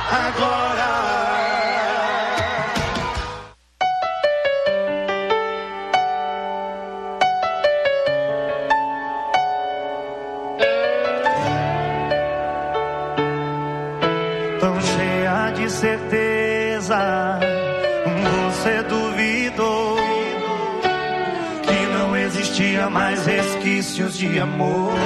agora. Tão cheia de certeza, você duvidou que não existia mais resquícios de amor.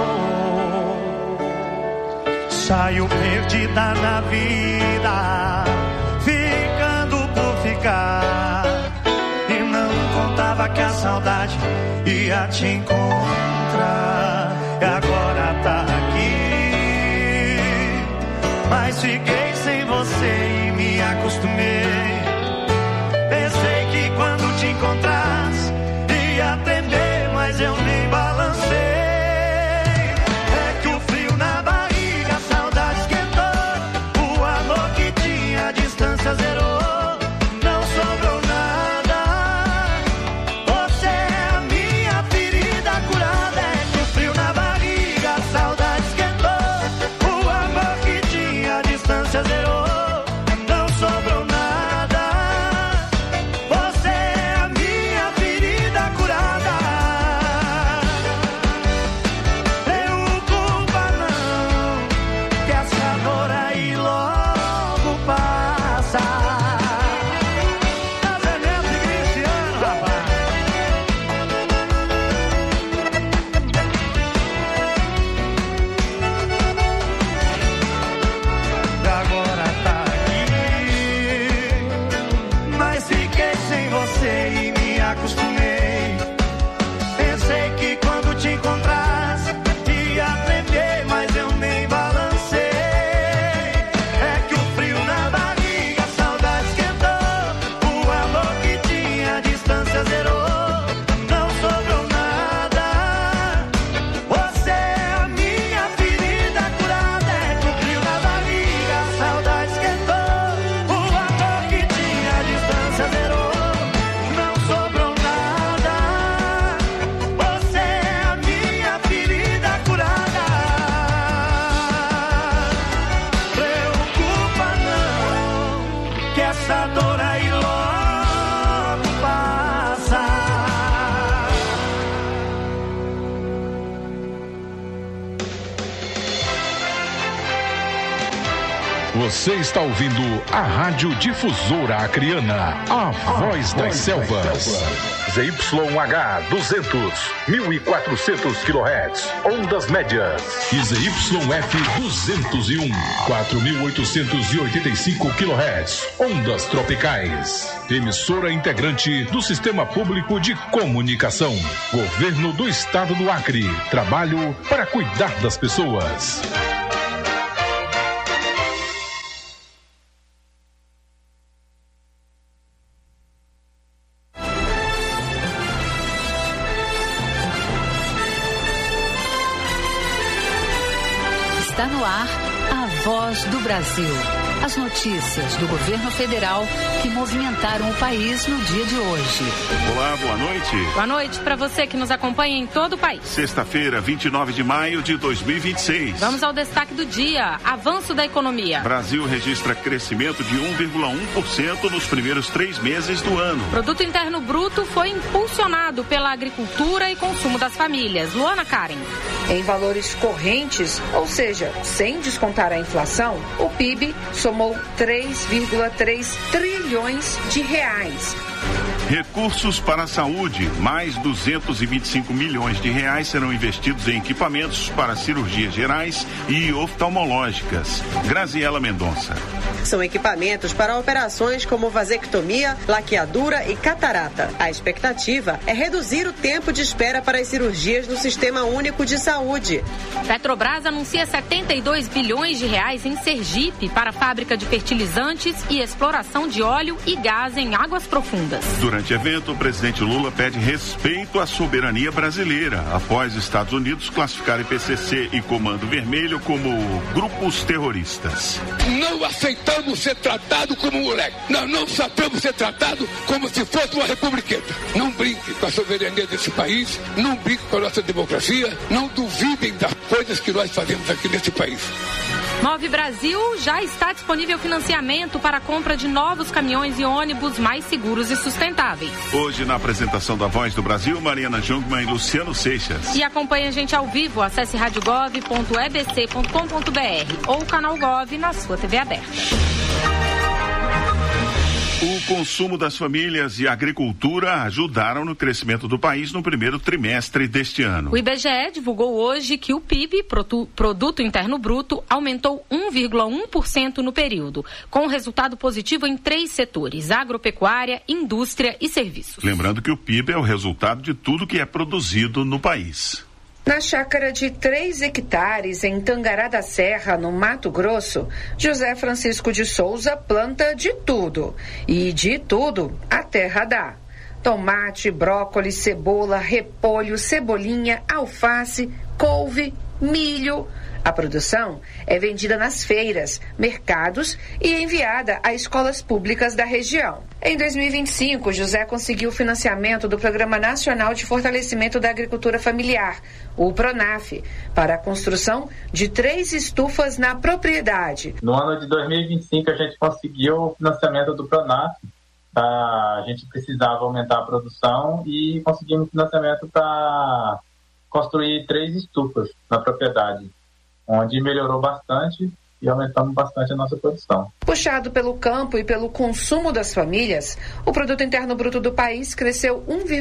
Saiu perdida na vida, ficando por ficar, e não contava que a saudade ia te encontrar. E agora tá aqui, mas fiquei sem você e me acostumei. Pensei que quando te encontrasse ia tremer, mas eu nem balancei. É que o frio na barriga, a saudade esquentou, o amor que tinha a distância zerou, não sobrou nada. Você é a minha ferida curada. É que o frio na barriga, a saudade esquentou, o amor que tinha a distância zerou, não sobrou nada. Você é a minha ferida curada. Preocupa não, que essa dor aí logo passa. Tá veneno de Cristiano, rapaz. E agora tá aqui, mas fiquei sem você e me acostumei. Pensei que quando te encontrasse ia tremer, mas eu nem balancei. É que o frio na barriga, a saudade esquentou, o amor que tinha a distância zerou, não sobrou nada. Você é a minha ferida curada. É que o frio na barriga, a saudade esquentou, o amor que tinha a distância zerou, não sobrou nada. Você é a minha ferida curada. Preocupa não, que essa dor aí logo passa. Você está ouvindo a Rádio Difusora Acreana, a voz das selvas. ZYH 200, 1400 kHz, ondas médias. E ZYF 201, 4885 kHz, ondas tropicais. Emissora integrante do Sistema Público de Comunicação. Governo do Estado do Acre. Trabalho para cuidar das pessoas. Está no ar a Voz do Brasil. As notícias do governo federal que movimentaram o país no dia de hoje. Olá, boa noite. Boa noite para você que nos acompanha em todo o país. Sexta-feira, 29 de maio de 2026. Vamos ao destaque do dia. Avanço da economia. Brasil registra crescimento de 1,1% nos primeiros 3 meses do ano. Produto Interno Bruto foi impulsionado pela agricultura e consumo das famílias. Luana Karen. Em valores correntes, ou seja, sem descontar a inflação, o PIB somou 3,3 trilhões de reais. Recursos para a saúde. Mais 225 milhões de reais serão investidos em equipamentos para cirurgias gerais e oftalmológicas. Graziela Mendonça. São equipamentos para operações como vasectomia, laqueadura e catarata. A expectativa é reduzir o tempo de espera para as cirurgias no Sistema Único de Saúde. Petrobras anuncia 72 bilhões de reais em Sergipe para a fábrica de fertilizantes e exploração de óleo e gás em águas profundas. Durante o evento, o presidente Lula pede respeito à soberania brasileira, após Estados Unidos classificarem PCC e Comando Vermelho como grupos terroristas. Não aceitamos ser tratado como moleque. Nós não sabemos ser tratado como se fosse uma republiqueta. Não brinque com a soberania desse país, não brinque com a nossa democracia, não duvidem das coisas que nós fazemos aqui nesse país. Move Brasil já está disponível financiamento para a compra de novos caminhões e ônibus mais seguros e sustentáveis. Hoje, na apresentação da Voz do Brasil, Mariana Jungmann e Luciano Seixas. E acompanhe a gente ao vivo, acesse radiogov.ebc.com.br ou o canal Gov na sua TV aberta. O consumo das famílias e a agricultura ajudaram no crescimento do país no primeiro trimestre deste ano. O IBGE divulgou hoje que o PIB, Produto Interno Bruto, aumentou 1,1% no período, com resultado positivo em 3 setores: agropecuária, indústria e serviços. Lembrando que o PIB é o resultado de tudo que é produzido no país. Na chácara de 3 hectares em Tangará da Serra, no Mato Grosso, José Francisco de Souza planta de tudo. E de tudo a terra dá. Tomate, brócolis, cebola, repolho, cebolinha, alface, couve, milho. A produção é vendida nas feiras, mercados e enviada a escolas públicas da região. Em 2025, José conseguiu financiamento do Programa Nacional de Fortalecimento da Agricultura Familiar, o PRONAF, para a construção de 3 estufas na propriedade. No ano de 2025, a gente conseguiu o financiamento do PRONAF. A gente precisava aumentar a produção e conseguimos financiamento para construir 3 estufas na propriedade, onde melhorou bastante e aumentamos bastante a nossa produção. Puxado pelo campo e pelo consumo das famílias, o Produto Interno Bruto do país cresceu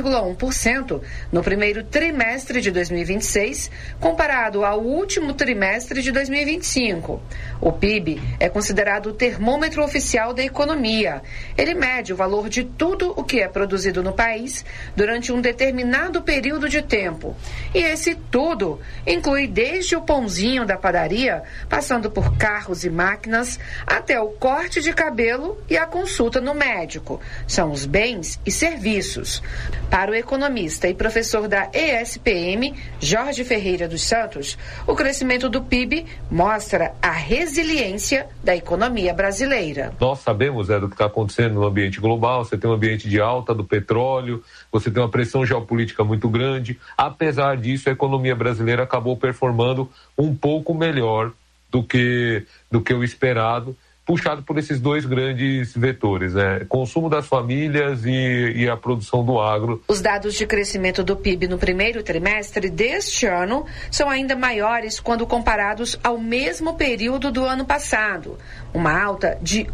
1,1% no primeiro trimestre de 2026, comparado ao último trimestre de 2025. O PIB é considerado o termômetro oficial da economia. Ele mede o valor de tudo o que é produzido no país durante um determinado período de tempo. E esse tudo inclui desde o pãozinho da padaria, passando por carros e máquinas, até o corte de cabelo e a consulta no médico. São os bens e serviços. Para o economista e professor da ESPM, Jorge Ferreira dos Santos, o crescimento do PIB mostra a resiliência da economia brasileira. Nós sabemos do que está acontecendo no ambiente global. Você tem um ambiente de alta do petróleo, você tem uma pressão geopolítica muito grande. Apesar disso, a economia brasileira acabou performando um pouco melhor do que o esperado, puxado por esses 2 grandes vetores, consumo das famílias e a produção do agro. Os dados de crescimento do PIB no primeiro trimestre deste ano são ainda maiores quando comparados ao mesmo período do ano passado, uma alta de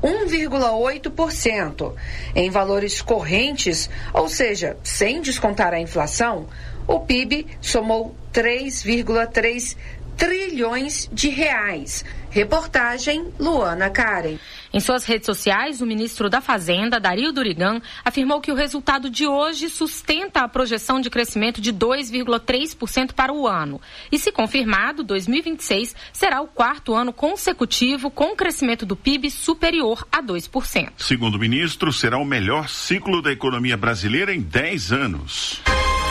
1,8%. Em valores correntes, ou seja, sem descontar a inflação, o PIB somou 3,3 trilhões de reais. Reportagem Luana Karen. Em suas redes sociais, o ministro da Fazenda, Dario Durigan, afirmou que o resultado de hoje sustenta a projeção de crescimento de 2,3% para o ano. E, se confirmado, 2026 será o 4º ano consecutivo com crescimento do PIB superior a 2%. Segundo o ministro, será o melhor ciclo da economia brasileira em 10 anos.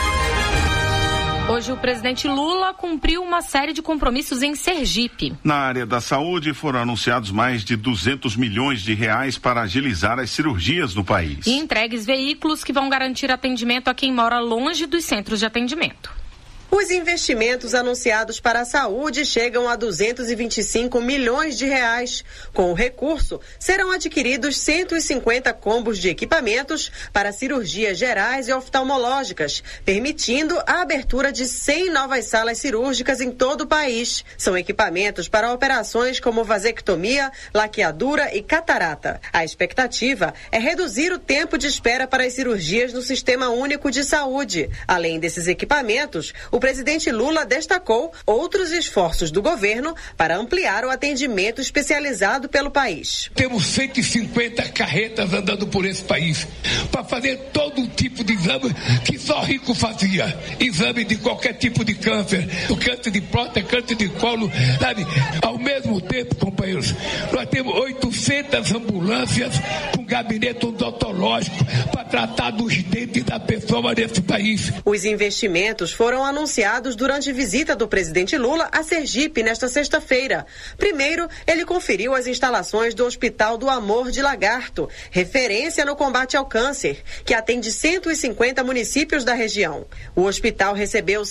Hoje o presidente Lula cumpriu uma série de compromissos em Sergipe. Na área da saúde foram anunciados mais de 200 milhões de reais para agilizar as cirurgias no país. E entregues veículos que vão garantir atendimento a quem mora longe dos centros de atendimento. Os investimentos anunciados para a saúde chegam a 225 milhões de reais. Com o recurso, serão adquiridos 150 combos de equipamentos para cirurgias gerais e oftalmológicas, permitindo a abertura de 100 novas salas cirúrgicas em todo o país. São equipamentos para operações como vasectomia, laqueadura e catarata. A expectativa é reduzir o tempo de espera para as cirurgias no Sistema Único de Saúde. Além desses equipamentos, o presidente Lula destacou outros esforços do governo para ampliar o atendimento especializado pelo país. Temos 150 carretas andando por esse país para fazer todo tipo de exame que só rico fazia. Exame de qualquer tipo de câncer, o câncer de próstata, câncer de colo, sabe? Ao mesmo tempo, companheiros, nós temos 800 ambulâncias com gabinete odontológico para tratar dos dentes da pessoa nesse país. Os investimentos foram anunciados anunciados durante visita do presidente Lula a Sergipe nesta sexta-feira. Primeiro, ele conferiu as instalações do Hospital do Amor de Lagarto, referência no combate ao câncer, que atende 150 municípios da região. O hospital recebeu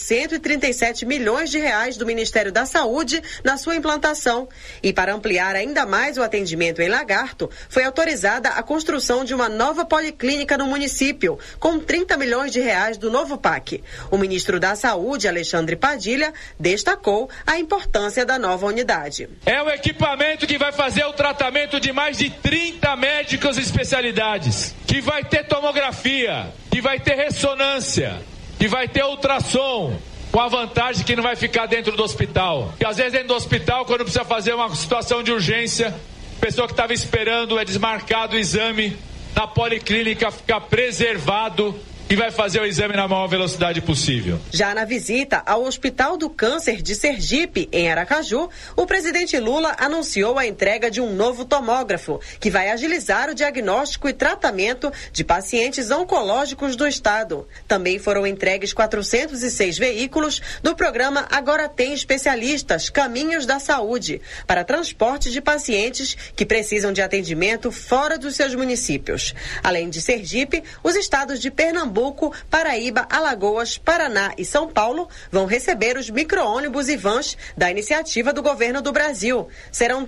137 milhões de reais do Ministério da Saúde na sua implantação. E para ampliar ainda mais o atendimento em Lagarto, foi autorizada a construção de uma nova policlínica no município, com 30 milhões de reais do novo PAC. O ministro da Saúde, Alexandre Padilha, destacou a importância da nova unidade. É um equipamento que vai fazer o tratamento de mais de 30 médicos e especialidades, que vai ter tomografia, que vai ter ressonância, que vai ter ultrassom, com a vantagem que não vai ficar dentro do hospital. Porque às vezes dentro do hospital, quando precisa fazer uma situação de urgência, a pessoa que estava esperando é desmarcado o exame, na policlínica fica preservado e vai fazer o exame na maior velocidade possível. Já na visita ao Hospital do Câncer de Sergipe, em Aracaju, o presidente Lula anunciou a entrega de um novo tomógrafo, que vai agilizar o diagnóstico e tratamento de pacientes oncológicos do estado. Também foram entregues 406 veículos do programa Agora Tem Especialistas, Caminhos da Saúde, para transporte de pacientes que precisam de atendimento fora dos seus municípios. Além de Sergipe, os estados de Pernambuco, Paraíba, Alagoas, Paraná e São Paulo vão receber os micro-ônibus e vans da iniciativa do governo do Brasil. Serão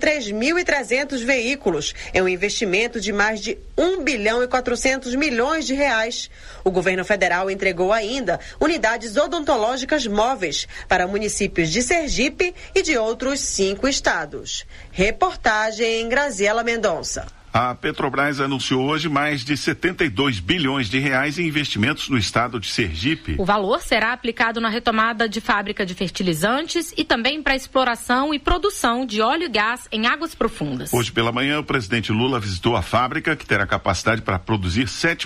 3.300 veículos, é um investimento de mais de 1 bilhão e 400 milhões de reais. O governo federal entregou ainda unidades odontológicas móveis para municípios de Sergipe e de outros 5 estados. Reportagem Graziela Mendonça. A Petrobras anunciou hoje mais de 72 bilhões de reais em investimentos no estado de Sergipe. O valor será aplicado na retomada de fábrica de fertilizantes e também para exploração e produção de óleo e gás em águas profundas. Hoje pela manhã, o presidente Lula visitou a fábrica, que terá capacidade para produzir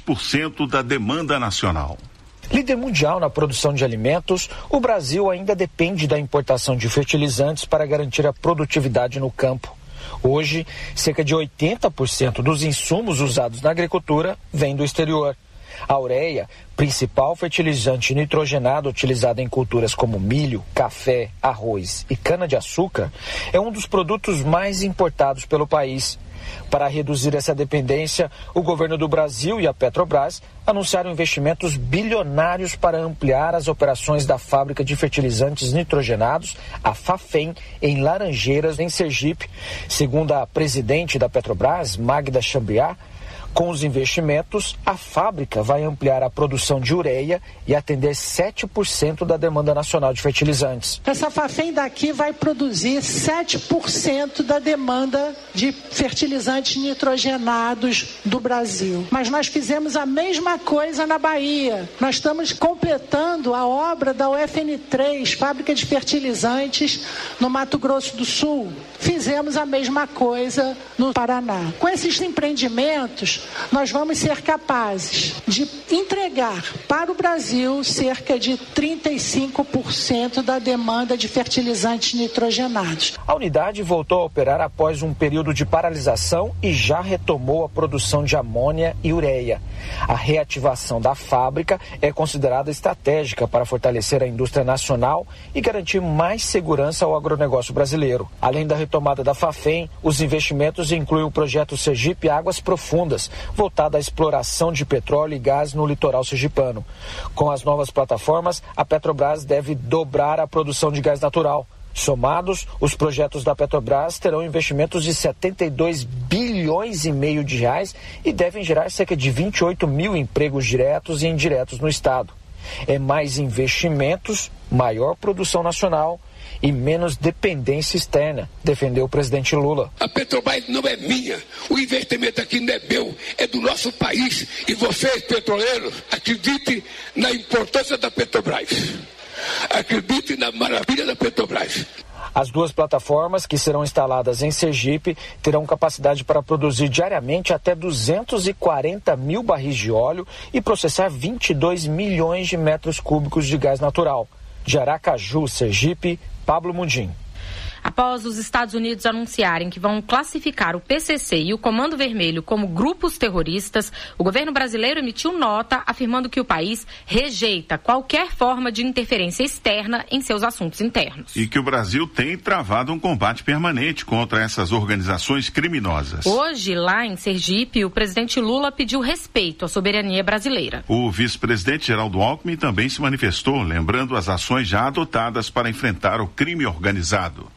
7% da demanda nacional. Líder mundial na produção de alimentos, o Brasil ainda depende da importação de fertilizantes para garantir a produtividade no campo. Hoje, cerca de 80% dos insumos usados na agricultura vêm do exterior. A ureia, principal fertilizante nitrogenado utilizado em culturas como milho, café, arroz e cana-de-açúcar, é um dos produtos mais importados pelo país. Para reduzir essa dependência, o governo do Brasil e a Petrobras anunciaram investimentos bilionários para ampliar as operações da fábrica de fertilizantes nitrogenados, a Fafem, em Laranjeiras, em Sergipe. Segundo a presidente da Petrobras, Magda Chambriard, com os investimentos, a fábrica vai ampliar a produção de ureia e atender 7% da demanda nacional de fertilizantes. Essa Fafem daqui vai produzir 7% da demanda de fertilizantes nitrogenados do Brasil. Mas nós fizemos a mesma coisa na Bahia. Nós estamos completando a obra da UFN3, fábrica de fertilizantes, no Mato Grosso do Sul. Fizemos a mesma coisa no Paraná. Com esses empreendimentos, nós vamos ser capazes de entregar para o Brasil cerca de 35% da demanda de fertilizantes nitrogenados. A unidade voltou a operar após um período de paralisação e já retomou a produção de amônia e ureia. A reativação da fábrica é considerada estratégica para fortalecer a indústria nacional e garantir mais segurança ao agronegócio brasileiro. Além da retomada da Fafem, os investimentos incluem o projeto Sergipe Águas Profundas, voltado à exploração de petróleo e gás no litoral sergipano. Com as novas plataformas, a Petrobras deve dobrar a produção de gás natural. Somados, os projetos da Petrobras terão investimentos de 72 bilhões e meio de reais e devem gerar cerca de 28 mil empregos diretos e indiretos no estado. É mais investimentos, maior produção nacional e menos dependência externa, defendeu o presidente Lula. A Petrobras não é minha, o investimento aqui não é meu, é do nosso país. E vocês, petroleiros, acreditem na importância da Petrobras. Acreditem na maravilha da Petrobras. As duas plataformas, que serão instaladas em Sergipe, terão capacidade para produzir diariamente até 240 mil barris de óleo e processar 22 milhões de metros cúbicos de gás natural. De Aracaju, Sergipe, Pablo Mundim. Após os Estados Unidos anunciarem que vão classificar o PCC e o Comando Vermelho como grupos terroristas, o governo brasileiro emitiu nota afirmando que o país rejeita qualquer forma de interferência externa em seus assuntos internos. E que o Brasil tem travado um combate permanente contra essas organizações criminosas. Hoje, lá em Sergipe, o presidente Lula pediu respeito à soberania brasileira. O vice-presidente Geraldo Alckmin também se manifestou, lembrando as ações já adotadas para enfrentar o crime organizado.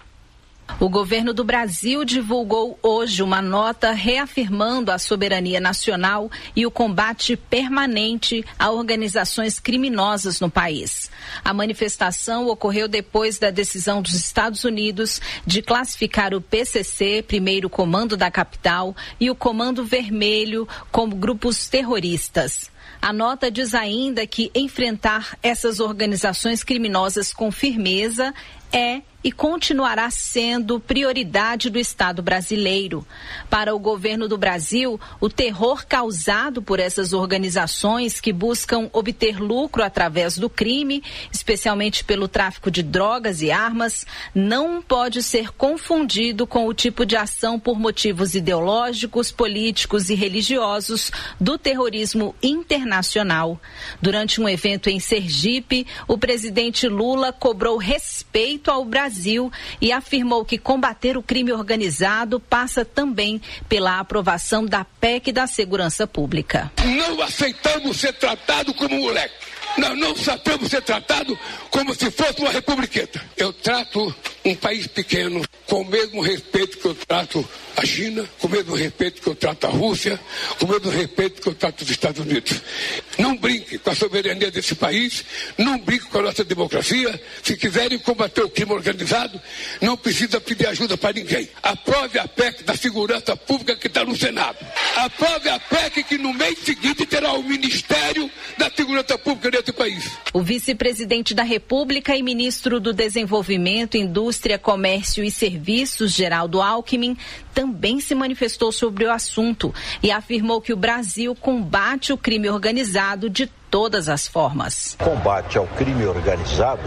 O governo do Brasil divulgou hoje uma nota reafirmando a soberania nacional e o combate permanente a organizações criminosas no país. A manifestação ocorreu depois da decisão dos Estados Unidos de classificar o PCC, primeiro comando da capital, e o Comando Vermelho como grupos terroristas. A nota diz ainda que enfrentar essas organizações criminosas com firmeza é e continuará sendo prioridade do Estado brasileiro. Para o governo do Brasil, o terror causado por essas organizações que buscam obter lucro através do crime, especialmente pelo tráfico de drogas e armas, não pode ser confundido com o tipo de ação por motivos ideológicos, políticos e religiosos do terrorismo internacional. Durante um evento em Sergipe, o presidente Lula cobrou respeito ao Brasil e afirmou que combater o crime organizado passa também pela aprovação da PEC da Segurança Pública. Não aceitamos ser tratado como moleque. Nós não sabemos ser tratado como se fosse uma republiqueta. Eu trato um país pequeno com o mesmo respeito que eu trato a China, com o mesmo respeito que eu trato a Rússia, com o mesmo respeito que eu trato os Estados Unidos. Não brinque com a soberania desse país, não brinque com a nossa democracia. Se quiserem combater o crime organizado, não precisa pedir ajuda para ninguém. Aprove a PEC da Segurança Pública que está no Senado. Aprove a PEC que no mês seguinte terá o Ministério da Segurança Pública desse país. O vice-presidente da República e ministro do Desenvolvimento, Indústria, Comércio e Serviços, Geraldo Alckmin, também se manifestou sobre o assunto e afirmou que o Brasil combate o crime organizado de todas as formas. O combate ao crime organizado,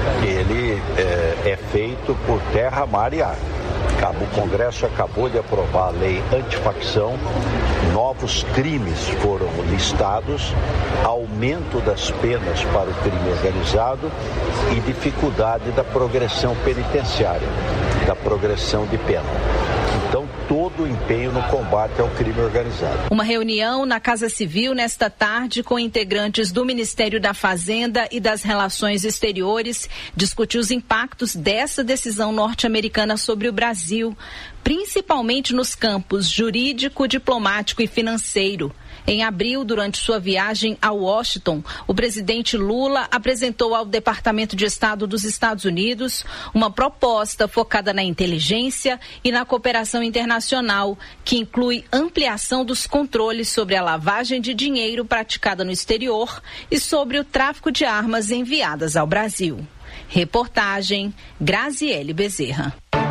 ele é feito por terra, mar e ar. O Congresso acabou de aprovar a lei antifacção, novos crimes foram listados, aumento das penas para o crime organizado e dificuldade da progressão penitenciária, da progressão de pena. Então, todo o empenho no combate ao crime organizado. Uma reunião na Casa Civil nesta tarde com integrantes do Ministério da Fazenda e das Relações Exteriores discutiu os impactos dessa decisão norte-americana sobre o Brasil, principalmente nos campos jurídico, diplomático e financeiro. Em abril, durante sua viagem a Washington, o presidente Lula apresentou ao Departamento de Estado dos Estados Unidos uma proposta focada na inteligência e na cooperação internacional, que inclui ampliação dos controles sobre a lavagem de dinheiro praticada no exterior e sobre o tráfico de armas enviadas ao Brasil. Reportagem Graziele Bezerra.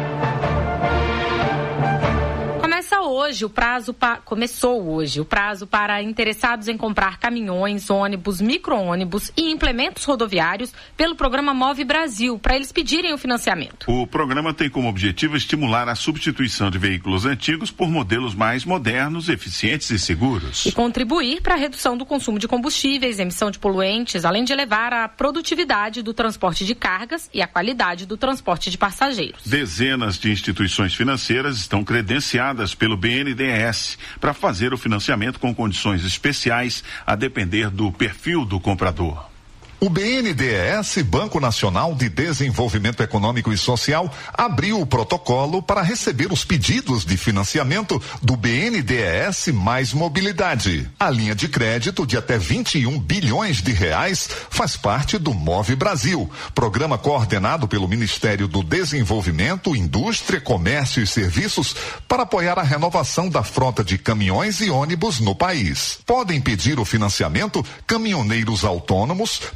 Começou hoje o prazo para interessados em comprar caminhões, ônibus, micro-ônibus e implementos rodoviários pelo programa Move Brasil, para eles pedirem o financiamento. O programa tem como objetivo estimular a substituição de veículos antigos por modelos mais modernos, eficientes e seguros. E contribuir para a redução do consumo de combustíveis, emissão de poluentes, além de elevar a produtividade do transporte de cargas e a qualidade do transporte de passageiros. Dezenas de instituições financeiras estão credenciadas pelo BNDES para fazer o financiamento com condições especiais a depender do perfil do comprador. O BNDES, Banco Nacional de Desenvolvimento Econômico e Social, abriu o protocolo para receber os pedidos de financiamento do BNDES Mais Mobilidade. A linha de crédito de até 21 bilhões de reais faz parte do Move Brasil, programa coordenado pelo Ministério do Desenvolvimento, Indústria, Comércio e Serviços para apoiar a renovação da frota de caminhões e ônibus no país. Podem pedir o financiamento caminhoneiros autônomos,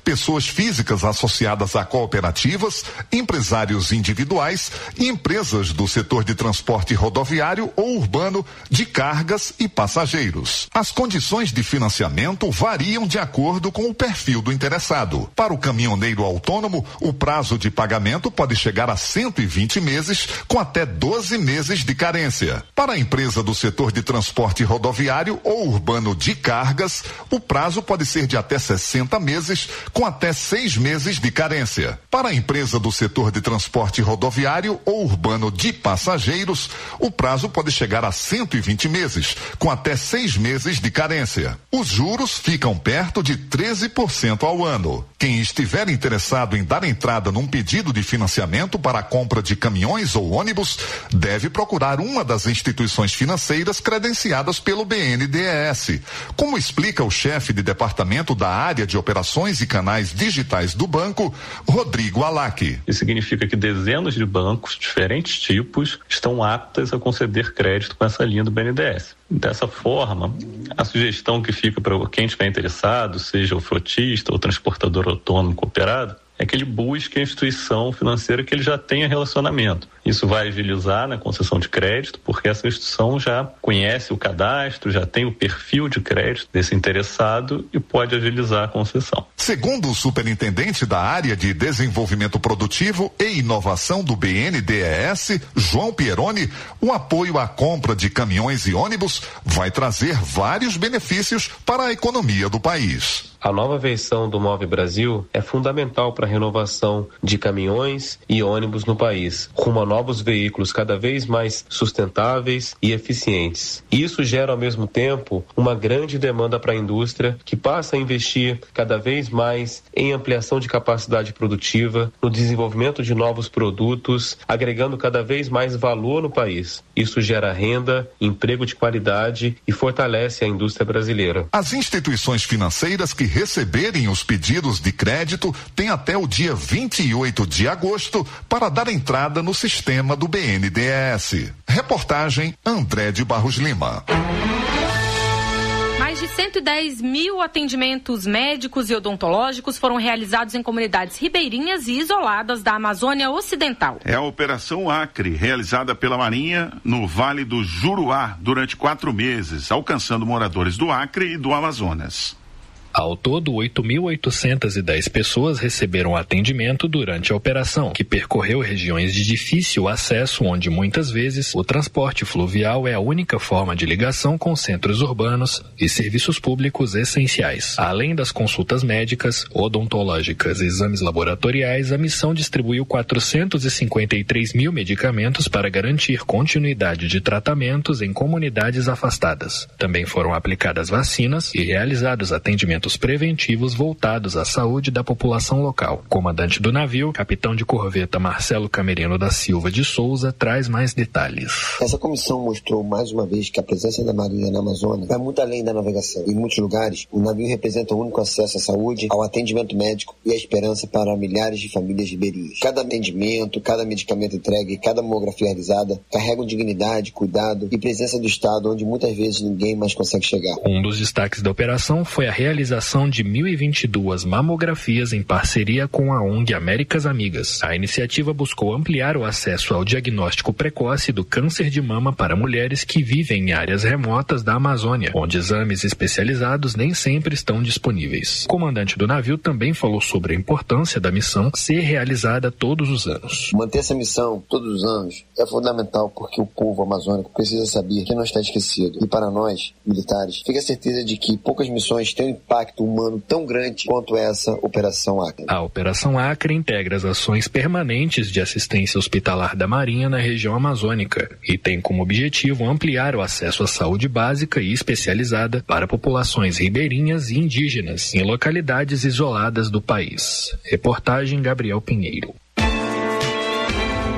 pessoas físicas associadas a cooperativas, empresários individuais e empresas do setor de transporte rodoviário ou urbano de cargas e passageiros. As condições de financiamento variam de acordo com o perfil do interessado. Para o caminhoneiro autônomo, o prazo de pagamento pode chegar a 120 meses, com até 12 meses de carência. Para a empresa do setor de transporte rodoviário ou urbano de cargas, o prazo pode ser de até 60 meses, com até 6 meses de carência. Para a empresa do setor de transporte rodoviário ou urbano de passageiros, o prazo pode chegar a 120 meses, com até 6 meses de carência. Os juros ficam perto de 13% ao ano. Quem estiver interessado em dar entrada num pedido de financiamento para a compra de caminhões ou ônibus, deve procurar uma das instituições financeiras credenciadas pelo BNDES, como explica o chefe de departamento da área de operações e canais digitais do banco, Rodrigo Alac. Isso significa que dezenas de bancos, diferentes tipos, estão aptas a conceder crédito com essa linha do BNDES. Dessa forma, a sugestão que fica para quem estiver interessado, seja o frotista ou transportador autônomo cooperado, é que ele busque a instituição financeira que ele já tenha relacionamento. Isso vai agilizar na concessão de crédito, porque essa instituição já conhece o cadastro, já tem o perfil de crédito desse interessado e pode agilizar a concessão. Segundo o superintendente da área de desenvolvimento produtivo e inovação do BNDES, João Pieroni, o apoio à compra de caminhões e ônibus vai trazer vários benefícios para a economia do país. A nova versão do Move Brasil é fundamental para a renovação de caminhões e ônibus no país, rumo a novos veículos cada vez mais sustentáveis e eficientes. Isso gera, ao mesmo tempo, uma grande demanda para a indústria, que passa a investir cada vez mais em ampliação de capacidade produtiva, no desenvolvimento de novos produtos, agregando cada vez mais valor no país. Isso gera renda, emprego de qualidade e fortalece a indústria brasileira. As instituições financeiras que receberem os pedidos de crédito têm até o dia 28 de agosto para dar entrada no sistema do BNDES. Reportagem André de Barros Lima. Mais de 110 mil atendimentos médicos e odontológicos foram realizados em comunidades ribeirinhas e isoladas da Amazônia Ocidental. É a Operação Acre, realizada pela Marinha no Vale do Juruá durante 4 meses, alcançando moradores do Acre e do Amazonas. Ao todo, 8.810 pessoas receberam atendimento durante a operação, que percorreu regiões de difícil acesso, onde muitas vezes o transporte fluvial é a única forma de ligação com centros urbanos e serviços públicos essenciais. Além das consultas médicas, odontológicas e exames laboratoriais, a missão distribuiu 453 mil medicamentos para garantir continuidade de tratamentos em comunidades afastadas. Também foram aplicadas vacinas e realizados atendimentos preventivos voltados à saúde da população local. O comandante do navio, capitão de corveta Marcelo Camerino da Silva de Souza, traz mais detalhes. Essa comissão mostrou mais uma vez que a presença da Marinha na Amazônia vai muito além da navegação. Em muitos lugares, o navio representa o único acesso à saúde, ao atendimento médico e à esperança para milhares de famílias ribeirinhas. Cada atendimento, cada medicamento entregue, cada mamografia realizada carregam dignidade, cuidado e presença do Estado, onde muitas vezes ninguém mais consegue chegar. Um dos destaques da operação foi a realização de 1.022 mamografias em parceria com a ONG Américas Amigas. A iniciativa buscou ampliar o acesso ao diagnóstico precoce do câncer de mama para mulheres que vivem em áreas remotas da Amazônia, onde exames especializados nem sempre estão disponíveis. O comandante do navio também falou sobre a importância da missão ser realizada todos os anos. Manter essa missão todos os anos é fundamental porque o povo amazônico precisa saber que não está esquecido. E para nós, militares, fica a certeza de que poucas missões têm um impacto humano tão grande quanto essa Operação Acre. A Operação Acre integra as ações permanentes de assistência hospitalar da Marinha na região amazônica e tem como objetivo ampliar o acesso à saúde básica e especializada para populações ribeirinhas e indígenas em localidades isoladas do país. Reportagem Gabriel Pinheiro. O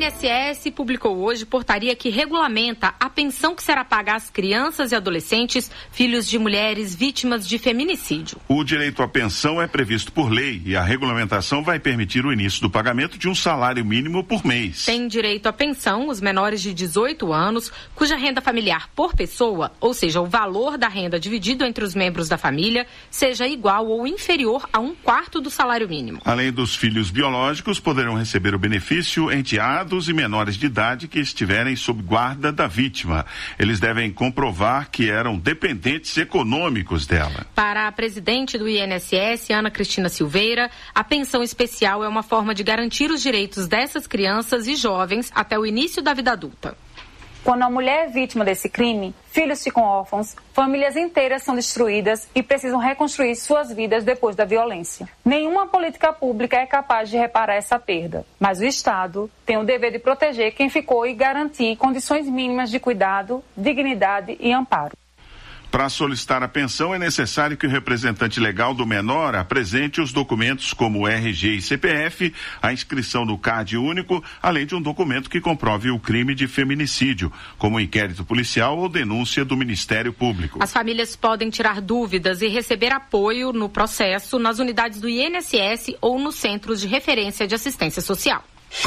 INSS publicou hoje portaria que regulamenta a pensão que será paga às crianças e adolescentes, filhos de mulheres vítimas de feminicídio. O direito à pensão é previsto por lei e a regulamentação vai permitir o início do pagamento de um salário mínimo por mês. Tem direito à pensão os menores de 18 anos, cuja renda familiar por pessoa, ou seja, o valor da renda dividido entre os membros da família, seja igual ou inferior a 1/4 do salário mínimo. Além dos filhos biológicos, poderão receber o benefício enteados e menores de idade que estiverem sob guarda da vítima. Eles devem comprovar que eram dependentes econômicos dela. Para a presidente do INSS, Ana Cristina Silveira, a pensão especial é uma forma de garantir os direitos dessas crianças e jovens até o início da vida adulta. Quando a mulher é vítima desse crime, filhos ficam órfãos, famílias inteiras são destruídas e precisam reconstruir suas vidas depois da violência. Nenhuma política pública é capaz de reparar essa perda, mas o Estado tem o dever de proteger quem ficou e garantir condições mínimas de cuidado, dignidade e amparo. Para solicitar a pensão, é necessário que o representante legal do menor apresente os documentos como o RG e CPF, a inscrição no CAD único, além de um documento que comprove o crime de feminicídio, como inquérito policial ou denúncia do Ministério Público. As famílias podem tirar dúvidas e receber apoio no processo nas unidades do INSS ou nos centros de referência de assistência social.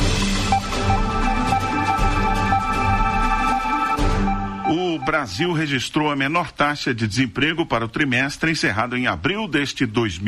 O Brasil registrou a menor taxa de desemprego para o trimestre encerrado em abril desde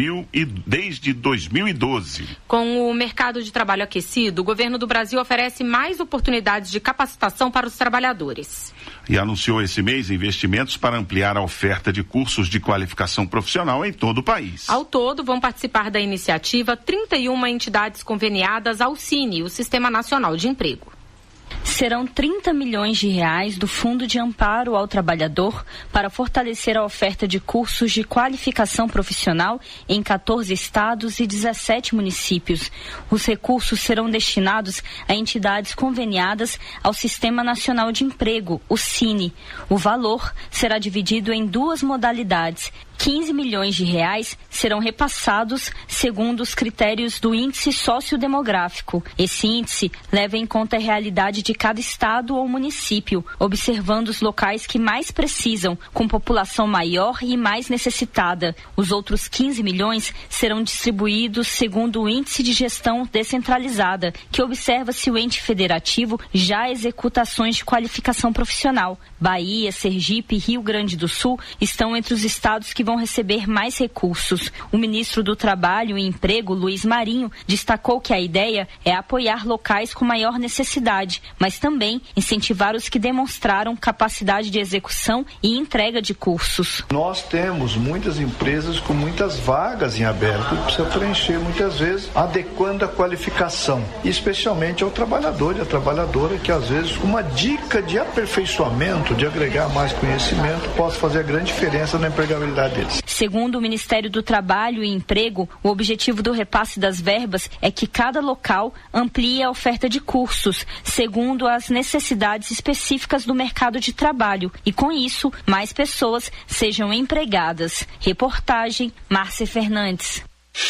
2012. Com o mercado de trabalho aquecido, o governo do Brasil oferece mais oportunidades de capacitação para os trabalhadores. E anunciou esse mês investimentos para ampliar a oferta de cursos de qualificação profissional em todo o país. Ao todo, vão participar da iniciativa 31 entidades conveniadas ao CINE, o Sistema Nacional de Emprego. Serão 30 milhões de reais do Fundo de Amparo ao Trabalhador para fortalecer a oferta de cursos de qualificação profissional em 14 estados e 17 municípios. Os recursos serão destinados a entidades conveniadas ao Sistema Nacional de Emprego, o CINE. O valor será dividido em duas modalidades. 15 milhões de reais serão repassados segundo os critérios do índice sociodemográfico. Esse índice leva em conta a realidade de cada estado ou município, observando os locais que mais precisam, com população maior e mais necessitada. Os outros 15 milhões serão distribuídos segundo o índice de gestão descentralizada, que observa se o ente federativo já executa ações de qualificação profissional. Bahia, Sergipe e Rio Grande do Sul estão entre os estados que vão receber mais recursos. O ministro do Trabalho e Emprego, Luiz Marinho, destacou que a ideia é apoiar locais com maior necessidade, mas também incentivar os que demonstraram capacidade de execução e entrega de cursos. Nós temos muitas empresas com muitas vagas em aberto que precisa preencher muitas vezes, adequando a qualificação, especialmente ao trabalhador e à trabalhadora, que às vezes uma dica de aperfeiçoamento, de agregar mais conhecimento, pode fazer a grande diferença na empregabilidade deles. Segundo o Ministério do Trabalho e Emprego, o objetivo do repasse das verbas é que cada local amplie a oferta de cursos, segundo as necessidades específicas do mercado de trabalho, e com isso, mais pessoas sejam empregadas. Reportagem, Márcia Fernandes.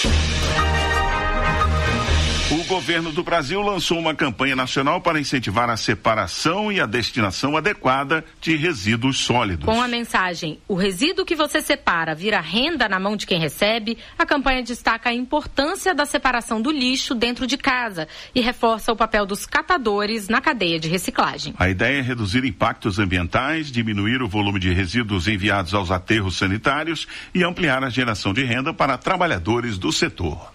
O governo do Brasil lançou uma campanha nacional para incentivar a separação e a destinação adequada de resíduos sólidos. Com a mensagem "O resíduo que você separa vira renda na mão de quem recebe", a campanha destaca a importância da separação do lixo dentro de casa e reforça o papel dos catadores na cadeia de reciclagem. A ideia é reduzir impactos ambientais, diminuir o volume de resíduos enviados aos aterros sanitários e ampliar a geração de renda para trabalhadores do setor.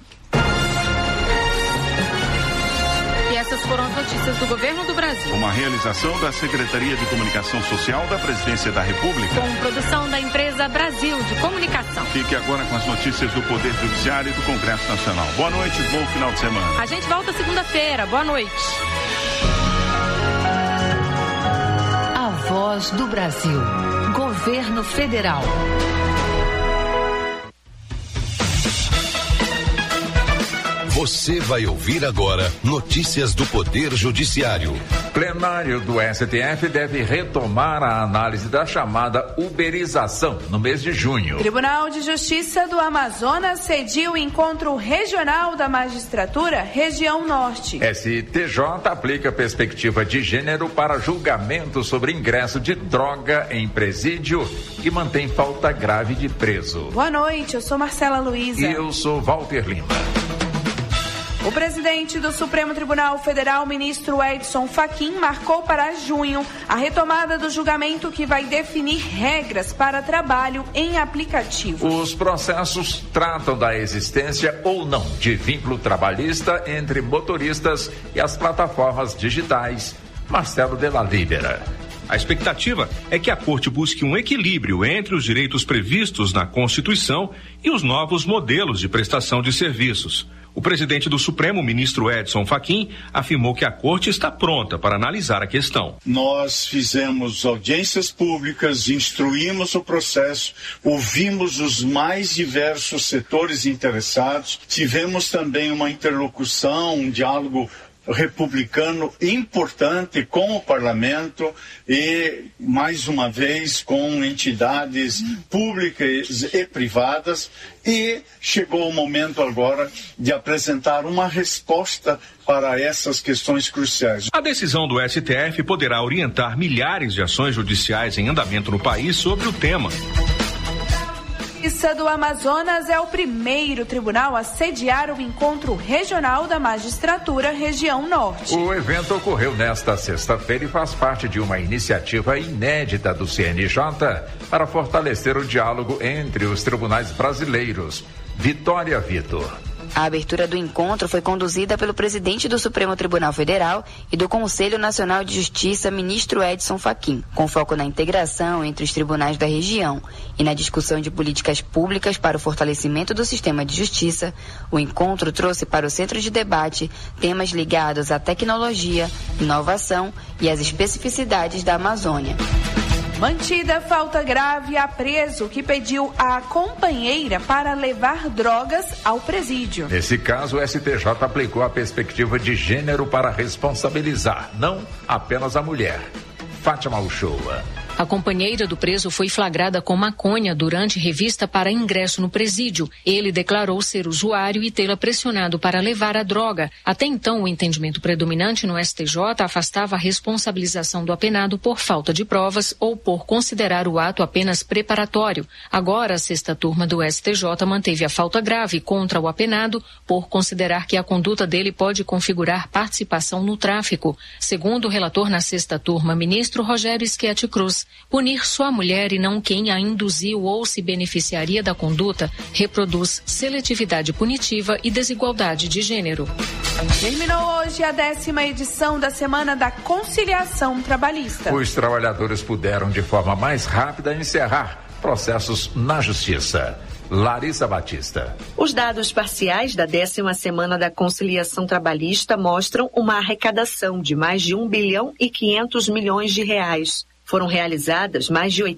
Essas foram as notícias do Governo do Brasil. Uma realização da Secretaria de Comunicação Social da Presidência da República. Com produção da empresa Brasil de Comunicação. Fique agora com as notícias do Poder Judiciário e do Congresso Nacional. Boa noite, bom final de semana. A gente volta segunda-feira. Boa noite. A Voz do Brasil. Governo Federal. Você vai ouvir agora notícias do Poder Judiciário. Plenário do STF deve retomar a análise da chamada uberização no mês de junho. Tribunal de Justiça do Amazonas cedia o encontro regional da magistratura, região norte. STJ aplica perspectiva de gênero para julgamento sobre ingresso de droga em presídio e mantém falta grave de preso. Boa noite, eu sou Marcela Luiza. E eu sou Walter Lima. O presidente do Supremo Tribunal Federal, ministro Edson Fachin, marcou para junho a retomada do julgamento que vai definir regras para trabalho em aplicativos. Os processos tratam da existência ou não de vínculo trabalhista entre motoristas e as plataformas digitais. Marcelo de la Libera. A expectativa é que a Corte busque um equilíbrio entre os direitos previstos na Constituição e os novos modelos de prestação de serviços. O presidente do Supremo, ministro Edson Fachin, afirmou que a Corte está pronta para analisar a questão. Nós fizemos audiências públicas, instruímos o processo, ouvimos os mais diversos setores interessados, tivemos também uma interlocução, um diálogo republicano importante com o parlamento e, mais uma vez, com entidades públicas e privadas, e chegou o momento agora de apresentar uma resposta para essas questões cruciais. A decisão do STF poderá orientar milhares de ações judiciais em andamento no país sobre o tema. A Justiça do Amazonas é o primeiro tribunal a sediar o encontro regional da magistratura região norte. O evento ocorreu nesta sexta-feira e faz parte de uma iniciativa inédita do CNJ para fortalecer o diálogo entre os tribunais brasileiros. Vitória Vitor. A abertura do encontro foi conduzida pelo presidente do Supremo Tribunal Federal e do Conselho Nacional de Justiça, ministro Edson Fachin, com foco na integração entre os tribunais da região e na discussão de políticas públicas para o fortalecimento do sistema de justiça. O encontro trouxe para o centro de debate temas ligados à tecnologia, inovação e às especificidades da Amazônia. Mantida falta grave a preso que pediu à companheira para levar drogas ao presídio. Nesse caso, o STJ aplicou a perspectiva de gênero para responsabilizar, não apenas a mulher. Fátima Uchoa. A companheira do preso foi flagrada com maconha durante revista para ingresso no presídio. Ele declarou ser usuário e tê-la pressionado para levar a droga. Até então, o entendimento predominante no STJ afastava a responsabilização do apenado por falta de provas ou por considerar o ato apenas preparatório. Agora, a sexta turma do STJ manteve a falta grave contra o apenado por considerar que a conduta dele pode configurar participação no tráfico. Segundo o relator na sexta turma, ministro Rogério Schetti Cruz, punir só a mulher e não quem a induziu ou se beneficiaria da conduta reproduz seletividade punitiva e desigualdade de gênero. Terminou hoje a 10ª edição da Semana da Conciliação Trabalhista. Os trabalhadores puderam, de forma mais rápida, encerrar processos na Justiça. Larissa Batista. Os dados parciais da 10ª Semana da Conciliação Trabalhista mostram uma arrecadação de mais de 1 bilhão e 500 milhões de reais. Foram realizadas mais de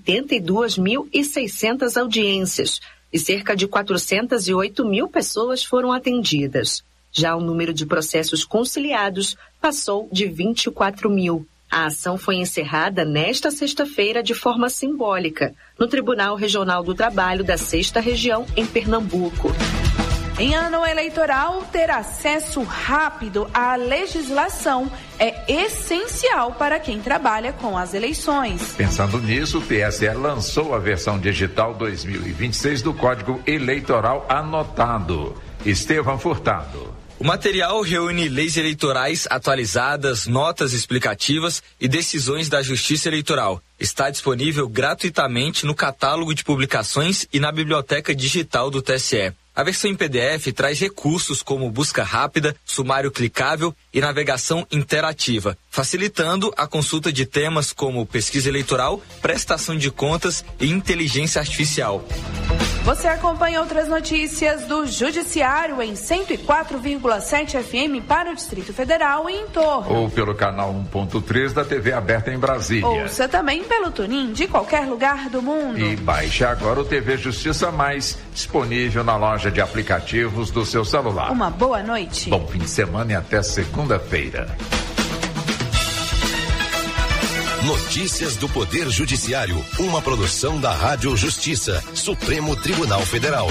82.600 audiências e cerca de 408 mil pessoas foram atendidas. Já o número de processos conciliados passou de 24 mil. A ação foi encerrada nesta sexta-feira de forma simbólica, no Tribunal Regional do Trabalho da 6ª Região, em Pernambuco. Em ano eleitoral, ter acesso rápido à legislação é essencial para quem trabalha com as eleições. Pensando nisso, o TSE lançou a versão digital 2026 do Código Eleitoral anotado. Estevão Furtado. O material reúne leis eleitorais atualizadas, notas explicativas e decisões da Justiça Eleitoral. Está disponível gratuitamente no catálogo de publicações e na biblioteca digital do TSE. A versão em PDF traz recursos como busca rápida, sumário clicável e e navegação interativa, facilitando a consulta de temas como pesquisa eleitoral, prestação de contas e inteligência artificial. Você acompanha outras notícias do Judiciário em 104,7 FM para o Distrito Federal e em torno. Ou pelo canal 1.3 da TV aberta em Brasília. Ouça também pelo TuneIn de qualquer lugar do mundo. E baixe agora o TV Justiça Mais, disponível na loja de aplicativos do seu celular. Uma boa noite. Bom fim de semana e até segunda-feira. Notícias do Poder Judiciário, uma produção da Rádio Justiça, Supremo Tribunal Federal.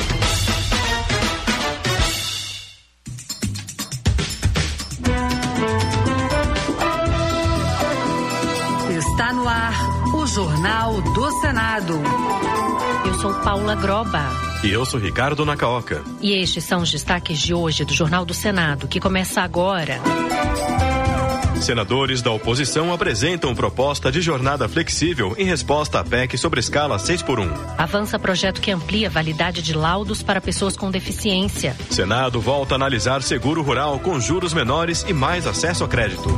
Está no ar o Jornal do Senado. Eu sou Paula Groba. E eu sou Ricardo Nacaoca. E estes são os destaques de hoje do Jornal do Senado, que começa agora. Senadores da oposição apresentam proposta de jornada flexível em resposta à PEC sobre escala 6x1. Avança projeto que amplia a validade de laudos para pessoas com deficiência. Senado volta a analisar seguro rural com juros menores e mais acesso a crédito.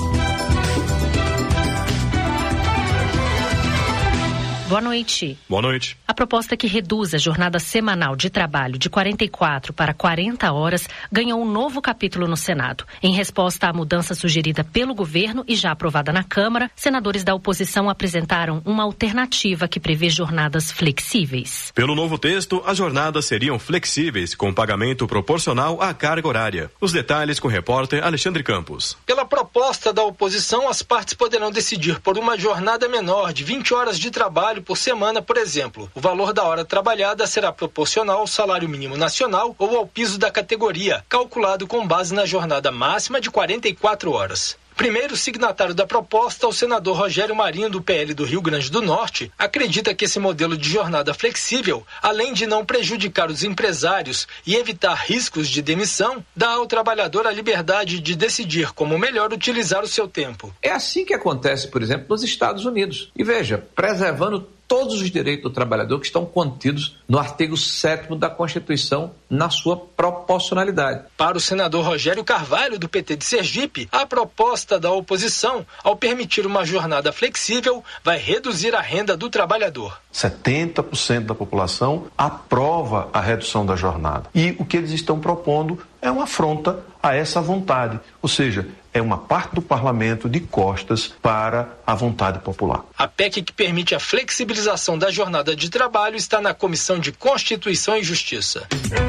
Boa noite. Boa noite. A proposta que reduz a jornada semanal de trabalho de 44 para 40 horas ganhou um novo capítulo no Senado. Em resposta à mudança sugerida pelo governo e já aprovada na Câmara, senadores da oposição apresentaram uma alternativa que prevê jornadas flexíveis. Pelo novo texto, as jornadas seriam flexíveis, com pagamento proporcional à carga horária. Os detalhes com o repórter Alexandre Campos. Pela proposta da oposição, as partes poderão decidir por uma jornada menor de 20 horas de trabalho por semana, por exemplo. O valor da hora trabalhada será proporcional ao salário mínimo nacional ou ao piso da categoria, calculado com base na jornada máxima de 44 horas. Primeiro signatário da proposta, o senador Rogério Marinho, do PL do Rio Grande do Norte, acredita que esse modelo de jornada flexível, além de não prejudicar os empresários e evitar riscos de demissão, dá ao trabalhador a liberdade de decidir como melhor utilizar o seu tempo. É assim que acontece, por exemplo, nos Estados Unidos. E veja, preservando todos os direitos do trabalhador que estão contidos no artigo 7º da Constituição na sua proporcionalidade. Para o senador Rogério Carvalho, do PT de Sergipe, a proposta da oposição, ao permitir uma jornada flexível, vai reduzir a renda do trabalhador. 70% da população aprova a redução da jornada. E o que eles estão propondo é uma afronta a essa vontade, ou seja, é uma parte do parlamento de costas para a vontade popular. A PEC que permite a flexibilização da jornada de trabalho está na Comissão de Constituição e Justiça.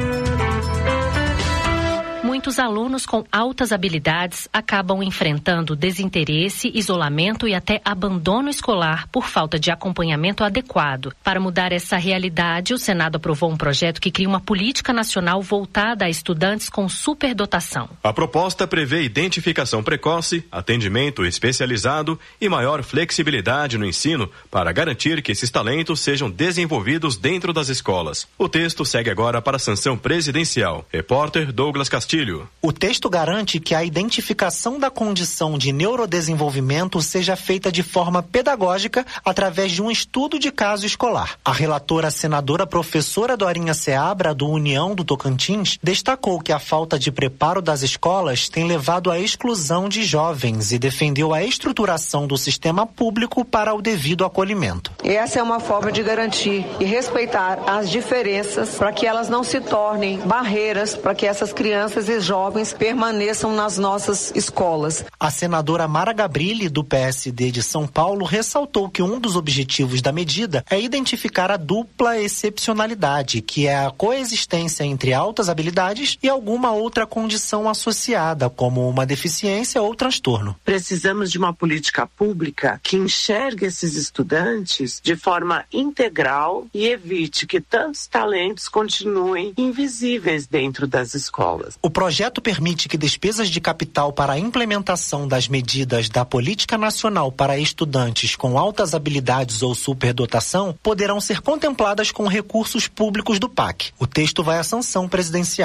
Muitos alunos com altas habilidades acabam enfrentando desinteresse, isolamento e até abandono escolar por falta de acompanhamento adequado. Para mudar essa realidade, o Senado aprovou um projeto que cria uma política nacional voltada a estudantes com superdotação. A proposta prevê identificação precoce, atendimento especializado e maior flexibilidade no ensino para garantir que esses talentos sejam desenvolvidos dentro das escolas. O texto segue agora para a sanção presidencial. Repórter Douglas Castilho. O texto garante que a identificação da condição de neurodesenvolvimento seja feita de forma pedagógica através de um estudo de caso escolar. A relatora senadora professora Dorinha Seabra, do União do Tocantins, destacou que a falta de preparo das escolas tem levado à exclusão de jovens e defendeu a estruturação do sistema público para o devido acolhimento. Essa é uma forma de garantir e respeitar as diferenças para que elas não se tornem barreiras para que essas crianças e jovens permaneçam nas nossas escolas. A senadora Mara Gabrilli, do PSD de São Paulo, ressaltou que um dos objetivos da medida é identificar a dupla excepcionalidade, que é a coexistência entre altas habilidades e alguma outra condição associada, como uma deficiência ou transtorno. Precisamos de uma política pública que enxergue esses estudantes de forma integral e evite que tantos talentos continuem invisíveis dentro das escolas. O projeto permite que despesas de capital para a implementação das medidas da Política Nacional para estudantes com altas habilidades ou superdotação poderão ser contempladas com recursos públicos do PAC. O texto vai à sanção presidencial.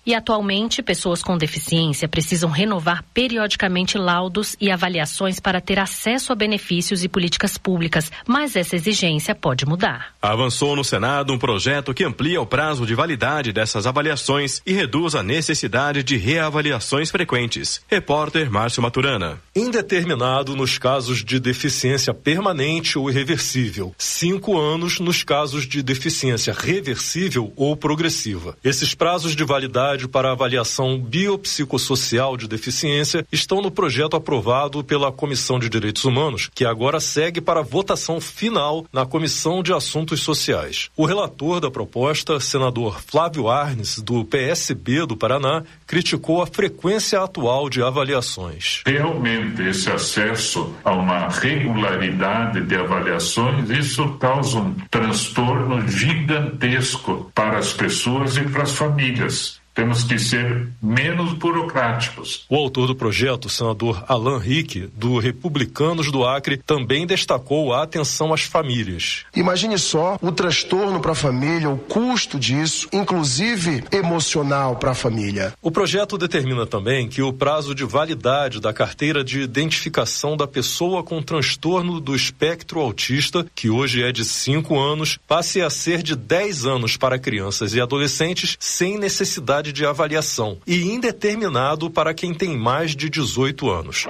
E atualmente, pessoas com deficiência precisam renovar periodicamente laudos e avaliações para ter acesso a benefícios e políticas públicas, mas essa exigência pode mudar. Avançou no Senado um projeto que amplia o prazo de validade dessas avaliações e reduz a necessidade de reavaliações frequentes. Repórter Márcio Maturana. Indeterminado nos casos de deficiência permanente ou irreversível. 5 anos nos casos de deficiência reversível ou progressiva. Esses prazos de validade para avaliação biopsicossocial de deficiência estão no projeto aprovado pela Comissão de Direitos Humanos, que agora segue para votação final na Comissão de Assuntos Sociais. O relator da proposta, senador Flávio Arnes, do PSB do Paraná, criticou a frequência atual de avaliações. Realmente, esse acesso a uma regularidade de avaliações, isso causa um transtorno gigantesco para as pessoas e para as famílias. Temos que ser menos burocráticos. O autor do projeto, o senador Alan Rick, do Republicanos do Acre, também destacou a atenção às famílias. Imagine só o transtorno para a família, o custo disso, inclusive emocional para a família. O projeto determina também que o prazo de validade da carteira de identificação da pessoa com transtorno do espectro autista, que hoje é de 5 anos, passe a ser de 10 anos para crianças e adolescentes sem necessidade de avaliação e indeterminado para quem tem mais de 18 anos.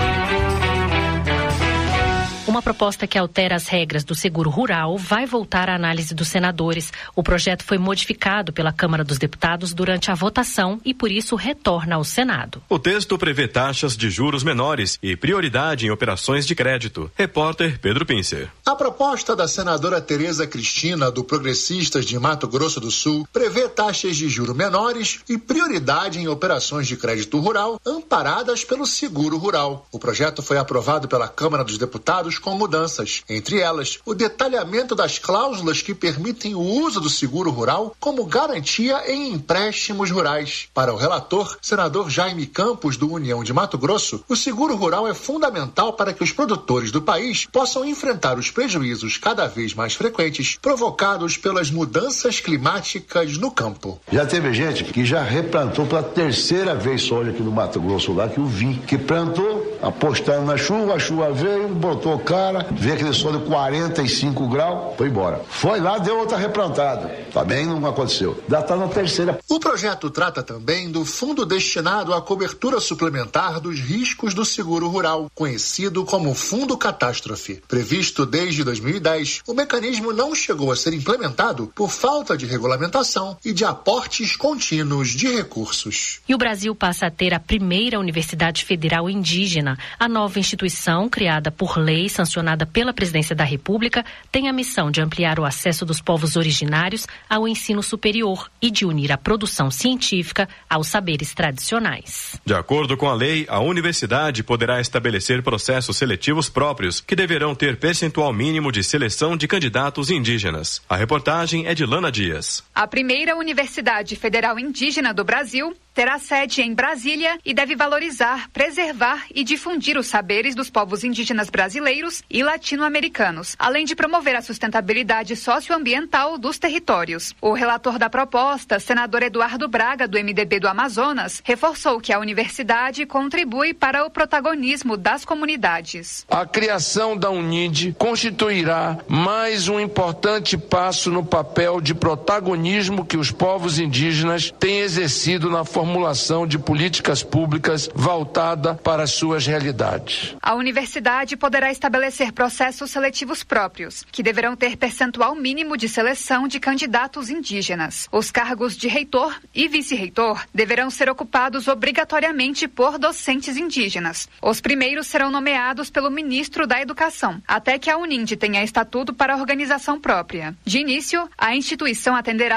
Uma proposta que altera as regras do seguro rural vai voltar à análise dos senadores. O projeto foi modificado pela Câmara dos Deputados durante a votação e, por isso, retorna ao Senado. O texto prevê taxas de juros menores e prioridade em operações de crédito. Repórter Pedro Pincer. A proposta da senadora Tereza Cristina, do Progressistas de Mato Grosso do Sul, prevê taxas de juros menores e prioridade em operações de crédito rural amparadas pelo seguro rural. O projeto foi aprovado pela Câmara dos Deputados com mudanças, entre elas o detalhamento das cláusulas que permitem o uso do seguro rural como garantia em empréstimos rurais. Para o relator, senador Jaime Campos, do União de Mato Grosso, o seguro rural é fundamental para que os produtores do país possam enfrentar os prejuízos cada vez mais frequentes provocados pelas mudanças climáticas no campo. Já teve gente que já replantou pela 3ª vez soja aqui no Mato Grosso, lá que eu vi, que plantou, apostando na chuva, a chuva veio, botou cara, veio aquele solo de 45 graus, foi embora. Foi lá, deu outra replantada. Também não aconteceu. Já está na 3ª. O projeto trata também do fundo destinado à cobertura suplementar dos riscos do seguro rural, conhecido como Fundo Catástrofe. Previsto desde 2010, o mecanismo não chegou a ser implementado por falta de regulamentação e de aportes contínuos de recursos. E o Brasil passa a ter a primeira Universidade Federal Indígena. A nova instituição, criada por lei, sancionada pela Presidência da República, tem a missão de ampliar o acesso dos povos originários ao ensino superior e de unir a produção científica aos saberes tradicionais. De acordo com a lei, a universidade poderá estabelecer processos seletivos próprios, que deverão ter percentual mínimo de seleção de candidatos indígenas. A reportagem é de Lana Dias. A primeira Universidade Federal Indígena do Brasil terá sede em Brasília e deve valorizar, preservar e difundir os saberes dos povos indígenas brasileiros e latino-americanos, além de promover a sustentabilidade socioambiental dos territórios. O relator da proposta, senador Eduardo Braga, do MDB do Amazonas, reforçou que a universidade contribui para o protagonismo das comunidades. A criação da UNID constituirá mais um importante passo no papel de protagonismo que os povos indígenas têm exercido na formulação de políticas públicas voltada para as suas realidades. A universidade poderá estabelecer processos seletivos próprios, que deverão ter percentual mínimo de seleção de candidatos indígenas. Os cargos de reitor e vice-reitor deverão ser ocupados obrigatoriamente por docentes indígenas. Os primeiros serão nomeados pelo ministro da Educação, até que a UNIND tenha estatuto para organização própria. De início, a instituição atenderá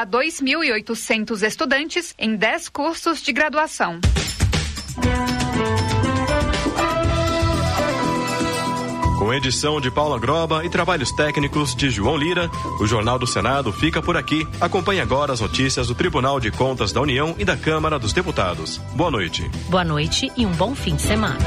2.800 estudantes em 10 cursos de graduação. Com edição de Paula Groba e trabalhos técnicos de João Lira, o Jornal do Senado fica por aqui. Acompanhe agora as notícias do Tribunal de Contas da União e da Câmara dos Deputados. Boa noite. Boa noite e um bom fim de semana.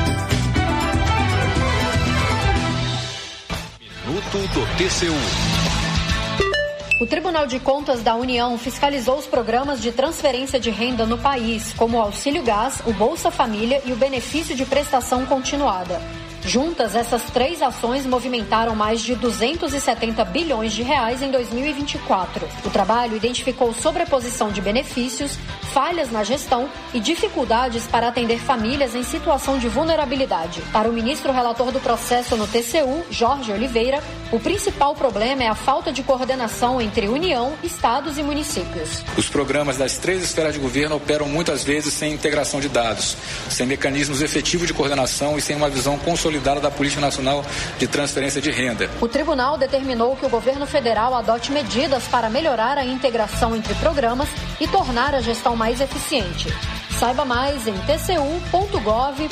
Minuto do TCU. O Tribunal de Contas da União fiscalizou os programas de transferência de renda no país, como o Auxílio Gás, o Bolsa Família e o Benefício de Prestação Continuada. Juntas, essas 3 ações movimentaram mais de 270 bilhões de reais em 2024. O trabalho identificou sobreposição de benefícios, falhas na gestão e dificuldades para atender famílias em situação de vulnerabilidade. Para o ministro relator do processo no TCU, Jorge Oliveira, o principal problema é a falta de coordenação entre União, estados e municípios. Os programas das 3 esferas de governo operam muitas vezes sem integração de dados, sem mecanismos efetivos de coordenação e sem uma visão consolidada da Política Nacional de Transferência de Renda. O tribunal determinou que o governo federal adote medidas para melhorar a integração entre programas e tornar a gestão mais eficiente. Saiba mais em tcu.gov.br.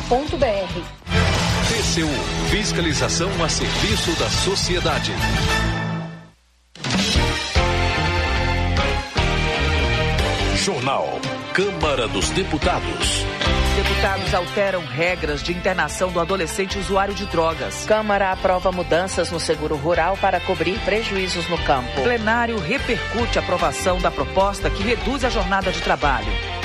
TCU, fiscalização a serviço da sociedade. Jornal Câmara dos Deputados. Deputados alteram regras de internação do adolescente usuário de drogas. Câmara aprova mudanças no seguro rural para cobrir prejuízos no campo. Plenário repercute a aprovação da proposta que reduz a jornada de trabalho.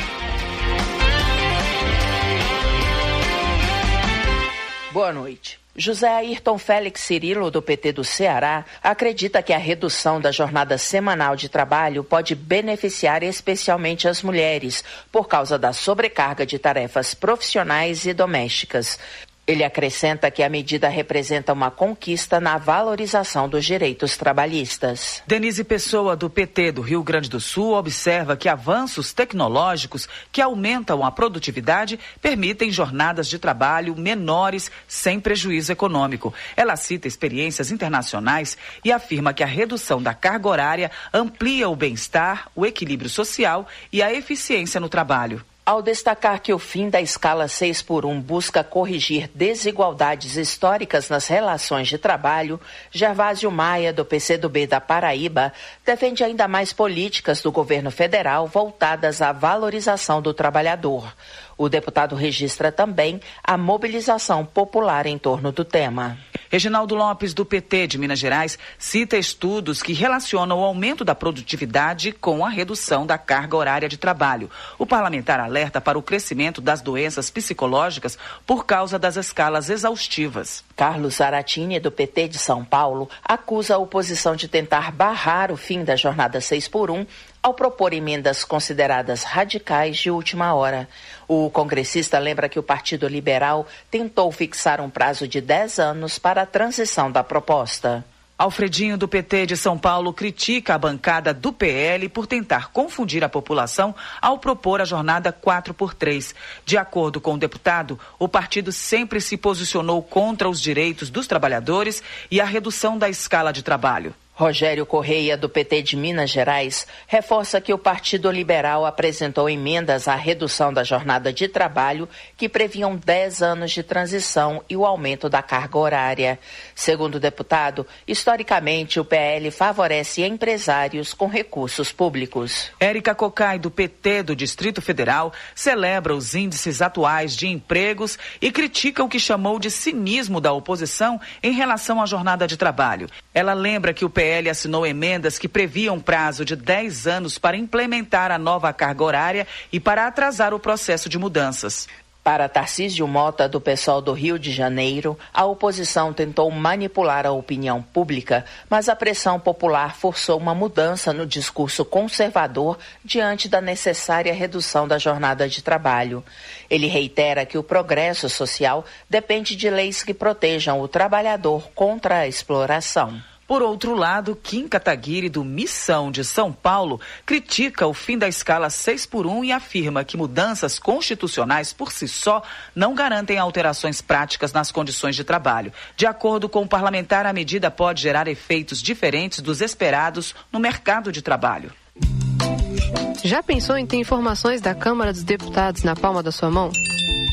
Boa noite. José Ayrton Félix Cirilo, do PT do Ceará, acredita que a redução da jornada semanal de trabalho pode beneficiar especialmente as mulheres, por causa da sobrecarga de tarefas profissionais e domésticas. Ele acrescenta que a medida representa uma conquista na valorização dos direitos trabalhistas. Denise Pessoa, do PT do Rio Grande do Sul, observa que avanços tecnológicos que aumentam a produtividade permitem jornadas de trabalho menores sem prejuízo econômico. Ela cita experiências internacionais e afirma que a redução da carga horária amplia o bem-estar, o equilíbrio social e a eficiência no trabalho. Ao destacar que o fim da escala 6x1 busca corrigir desigualdades históricas nas relações de trabalho, Gervásio Maia, do PCdoB da Paraíba, defende ainda mais políticas do governo federal voltadas à valorização do trabalhador. O deputado registra também a mobilização popular em torno do tema. Reginaldo Lopes, do PT de Minas Gerais, cita estudos que relacionam o aumento da produtividade com a redução da carga horária de trabalho. O parlamentar alerta para o crescimento das doenças psicológicas por causa das escalas exaustivas. Carlos Zaratini, do PT de São Paulo, acusa a oposição de tentar barrar o fim da jornada 6x1 ao propor emendas consideradas radicais de última hora. O congressista lembra que o Partido Liberal tentou fixar um prazo de 10 anos para a transição da proposta. Alfredinho, do PT de São Paulo, critica a bancada do PL por tentar confundir a população ao propor a jornada 4x3. De acordo com o deputado, o partido sempre se posicionou contra os direitos dos trabalhadores e a redução da escala de trabalho. Rogério Correia, do PT de Minas Gerais, reforça que o Partido Liberal apresentou emendas à redução da jornada de trabalho que previam 10 anos de transição e o aumento da carga horária. Segundo o deputado, historicamente o PL favorece empresários com recursos públicos. Érica Cocai, do PT do Distrito Federal, celebra os índices atuais de empregos e critica o que chamou de cinismo da oposição em relação à jornada de trabalho. Ela lembra que o PL assinou emendas que previam prazo de 10 anos para implementar a nova carga horária e para atrasar o processo de mudanças. Para Tarcísio Mota, do PSOL do Rio de Janeiro, a oposição tentou manipular a opinião pública, mas a pressão popular forçou uma mudança no discurso conservador diante da necessária redução da jornada de trabalho. Ele reitera que o progresso social depende de leis que protejam o trabalhador contra a exploração. Por outro lado, Kim Kataguiri, do Missão de São Paulo, critica o fim da escala 6x1 e afirma que mudanças constitucionais por si só não garantem alterações práticas nas condições de trabalho. De acordo com o parlamentar, a medida pode gerar efeitos diferentes dos esperados no mercado de trabalho. Já pensou em ter informações da Câmara dos Deputados na palma da sua mão?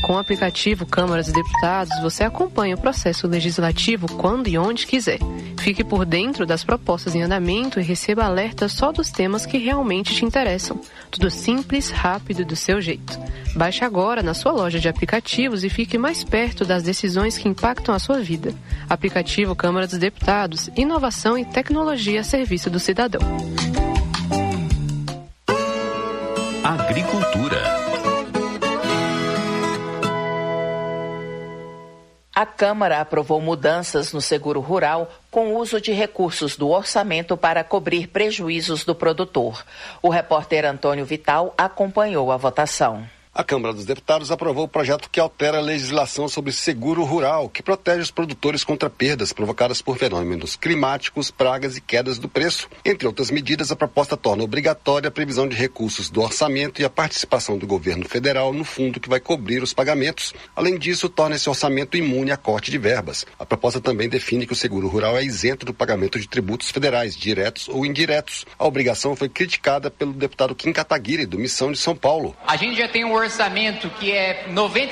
Com o aplicativo Câmara dos Deputados, você acompanha o processo legislativo quando e onde quiser. Fique por dentro das propostas em andamento e receba alertas só dos temas que realmente te interessam. Tudo simples, rápido e do seu jeito. Baixe agora na sua loja de aplicativos e fique mais perto das decisões que impactam a sua vida. Aplicativo Câmara dos Deputados, inovação e tecnologia a serviço do cidadão. Agricultura. A Câmara aprovou mudanças no seguro rural com uso de recursos do orçamento para cobrir prejuízos do produtor. O repórter Antônio Vital acompanhou a votação. A Câmara dos Deputados aprovou o projeto que altera a legislação sobre seguro rural, que protege os produtores contra perdas provocadas por fenômenos climáticos, pragas e quedas do preço. Entre outras medidas, a proposta torna obrigatória a previsão de recursos do orçamento e a participação do governo federal no fundo que vai cobrir os pagamentos. Além disso, torna esse orçamento imune a corte de verbas. A proposta também define que o seguro rural é isento do pagamento de tributos federais, diretos ou indiretos. A obrigação foi criticada pelo deputado Kim Kataguiri, do Missão de São Paulo. A gente já tem um orçamento que é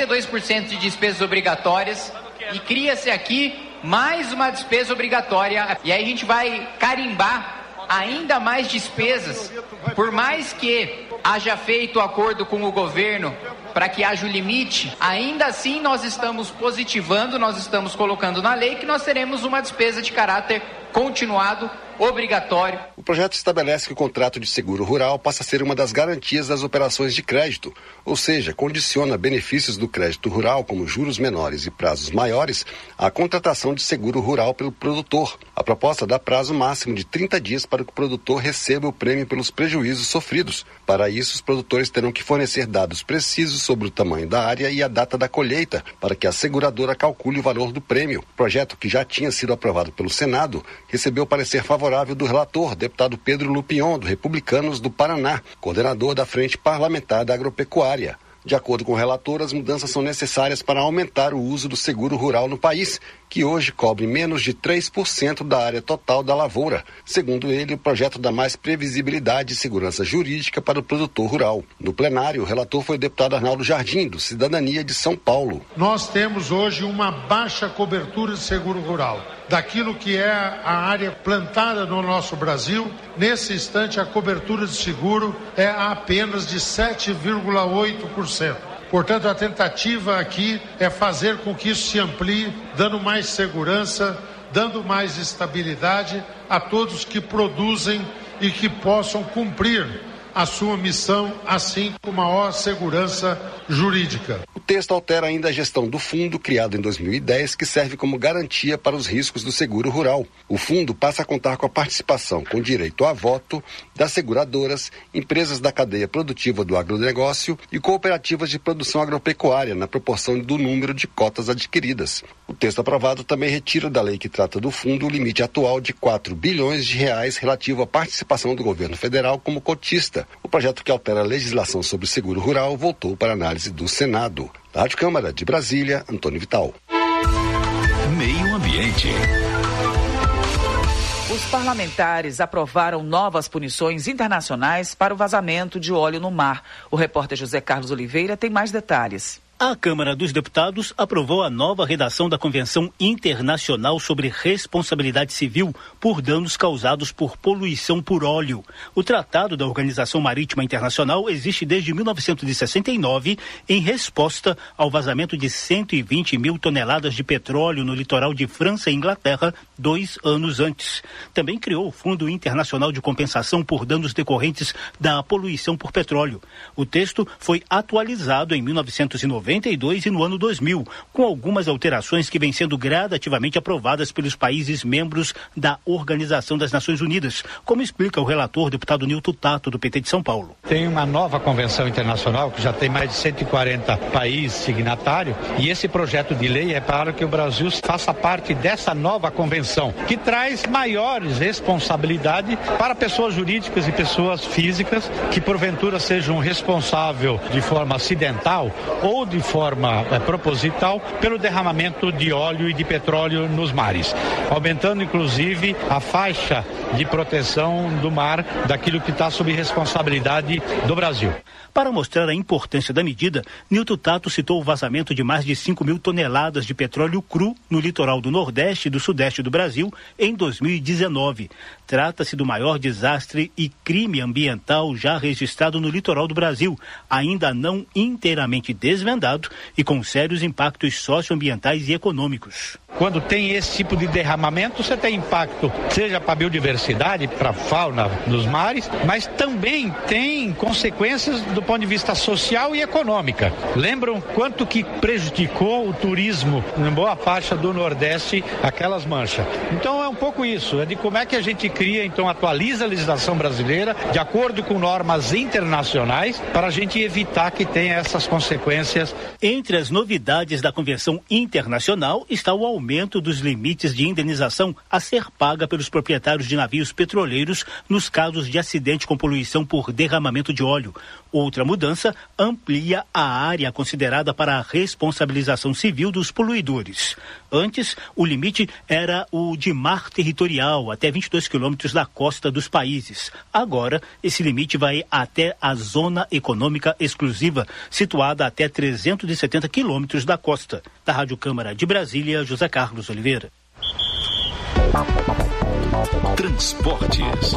92% de despesas obrigatórias e cria-se aqui mais uma despesa obrigatória e aí a gente vai carimbar ainda mais despesas, por mais que haja feito acordo com o governo para que haja o limite, ainda assim nós estamos positivando, nós estamos colocando na lei que nós teremos uma despesa de caráter continuado, obrigatório. O projeto estabelece que o contrato de seguro rural passa a ser uma das garantias das operações de crédito, ou seja, condiciona benefícios do crédito rural, como juros menores e prazos maiores, à contratação de seguro rural pelo produtor. A proposta dá prazo máximo de 30 dias para que o produtor receba o prêmio pelos prejuízos sofridos. Para isso, os produtores terão que fornecer dados precisos sobre o tamanho da área e a data da colheita, para que a seguradora calcule o valor do prêmio. O projeto, que já tinha sido aprovado pelo Senado, recebeu parecer favorável do relator, deputado Pedro Lupion, do Republicanos do Paraná, coordenador da Frente Parlamentar da Agropecuária. De acordo com o relator, as mudanças são necessárias para aumentar o uso do seguro rural no país, que hoje cobre menos de 3% da área total da lavoura. Segundo ele, o projeto dá mais previsibilidade e segurança jurídica para o produtor rural. No plenário, o relator foi o deputado Arnaldo Jardim, do Cidadania de São Paulo. Nós temos hoje uma baixa cobertura de seguro rural. Daquilo que é a área plantada no nosso Brasil, nesse instante a cobertura de seguro é apenas de 7,8%. Portanto, a tentativa aqui é fazer com que isso se amplie, dando mais segurança, dando mais estabilidade a todos que produzem e que possam cumprir a sua missão, assim com maior segurança jurídica. O texto altera ainda a gestão do fundo, criado em 2010, que serve como garantia para os riscos do seguro rural. O fundo passa a contar com a participação, com direito a voto, das seguradoras, empresas da cadeia produtiva do agronegócio e cooperativas de produção agropecuária, na proporção do número de cotas adquiridas. O texto aprovado também retira da lei que trata do fundo o limite atual de R$4 bilhões relativo à participação do governo federal como cotista. O projeto que altera a legislação sobre seguro rural voltou para análise do Senado. Da Rádio Câmara de Brasília, Antônio Vital. Meio Ambiente. Os parlamentares aprovaram novas punições internacionais para o vazamento de óleo no mar. O repórter José Carlos Oliveira tem mais detalhes. A Câmara dos Deputados aprovou a nova redação da Convenção Internacional sobre Responsabilidade Civil por danos causados por poluição por óleo. O Tratado da Organização Marítima Internacional existe desde 1969 em resposta ao vazamento de 120 mil toneladas de petróleo no litoral de França e Inglaterra 2 anos antes. Também criou o Fundo Internacional de Compensação por Danos Decorrentes da Poluição por Petróleo. O texto foi atualizado em 1992 e no ano 2000, com algumas alterações que vêm sendo gradativamente aprovadas pelos países membros da Organização das Nações Unidas, como explica o relator, deputado Nilton Tato, do PT de São Paulo. Tem uma nova convenção internacional que já tem mais de 140 países signatários e esse projeto de lei é para que o Brasil faça parte dessa nova convenção, que traz maiores responsabilidades para pessoas jurídicas e pessoas físicas que porventura sejam responsáveis de forma acidental ou de de forma proposital pelo derramamento de óleo e de petróleo nos mares, aumentando inclusive a faixa de proteção do mar daquilo que está sob responsabilidade do Brasil. Para mostrar a importância da medida, Nilton Tato citou o vazamento de mais de 5.000 toneladas de petróleo cru no litoral do Nordeste e do Sudeste do Brasil em 2019. Trata-se do maior desastre e crime ambiental já registrado no litoral do Brasil, ainda não inteiramente desvendado e com sérios impactos socioambientais e econômicos. Quando tem esse tipo de derramamento, você tem impacto, seja para a biodiversidade, para a fauna dos mares, mas também tem consequências do ponto de vista social e econômica. Lembram quanto que prejudicou o turismo em boa faixa do Nordeste, aquelas manchas? Então é um pouco isso, é de como é que a gente cria, então atualiza a legislação brasileira de acordo com normas internacionais para a gente evitar que tenha essas consequências. Entre as novidades da Convenção Internacional está o aumento dos limites de indenização a ser paga pelos proprietários de navios petroleiros nos casos de acidente com poluição por derramamento de óleo. Outra mudança amplia a área considerada para a responsabilização civil dos poluidores. Antes, o limite era o de mar territorial, até 22 quilômetros da costa dos países. Agora, esse limite vai até a zona econômica exclusiva, situada até 370 quilômetros da costa. Da Rádio Câmara de Brasília, José Carlos Oliveira. Transportes.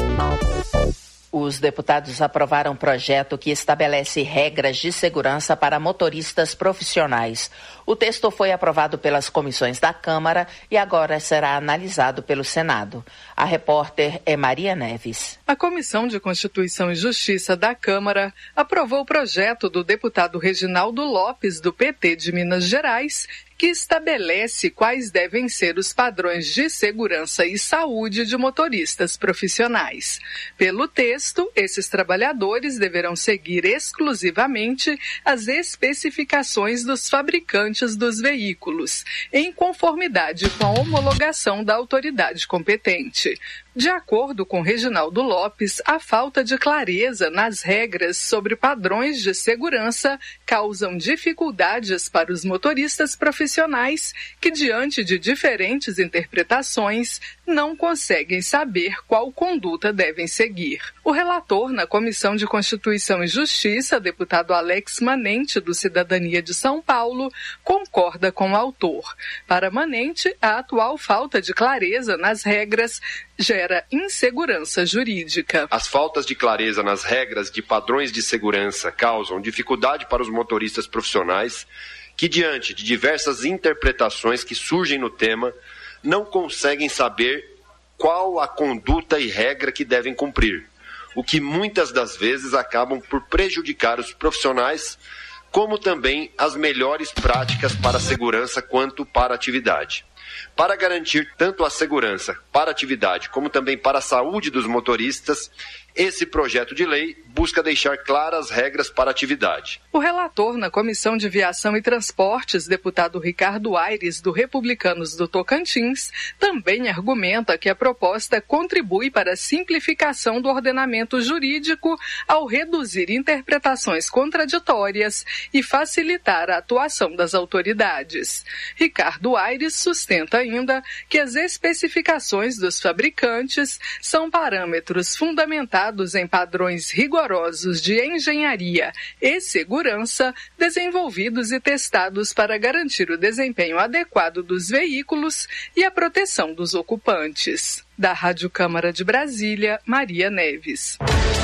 Os deputados aprovaram um projeto que estabelece regras de segurança para motoristas profissionais. O texto foi aprovado pelas comissões da Câmara e agora será analisado pelo Senado. A repórter é Maria Neves. A Comissão de Constituição e Justiça da Câmara aprovou o projeto do deputado Reginaldo Lopes, do PT de Minas Gerais, que estabelece quais devem ser os padrões de segurança e saúde de motoristas profissionais. Pelo texto, esses trabalhadores deverão seguir exclusivamente as especificações dos fabricantes dos veículos, em conformidade com a homologação da autoridade competente. De acordo com Reginaldo Lopes, a falta de clareza nas regras sobre padrões de segurança causam dificuldades para os motoristas profissionais que, diante de diferentes interpretações, não conseguem saber qual conduta devem seguir. O relator na Comissão de Constituição e Justiça, deputado Alex Manente, do Cidadania de São Paulo, concorda com o autor. Para Manente, a atual falta de clareza nas regras gera insegurança jurídica. As faltas de clareza nas regras de padrões de segurança causam dificuldade para os motoristas profissionais que, diante de diversas interpretações que surgem no tema, não conseguem saber qual a conduta e regra que devem cumprir, o que muitas das vezes acabam por prejudicar os profissionais, como também as melhores práticas para a segurança quanto para a atividade. Para garantir tanto a segurança para a atividade como também para a saúde dos motoristas, esse projeto de lei busca deixar claras regras para a atividade. O relator na Comissão de Viação e Transportes, deputado Ricardo Aires, do Republicanos do Tocantins, também argumenta que a proposta contribui para a simplificação do ordenamento jurídico ao reduzir interpretações contraditórias e facilitar a atuação das autoridades. Ricardo Aires sustenta ainda que as especificações dos fabricantes são parâmetros fundamentados em padrões rigorosos de engenharia e segurança desenvolvidos e testados para garantir o desempenho adequado dos veículos e a proteção dos ocupantes. Da Rádio Câmara de Brasília, Maria Neves.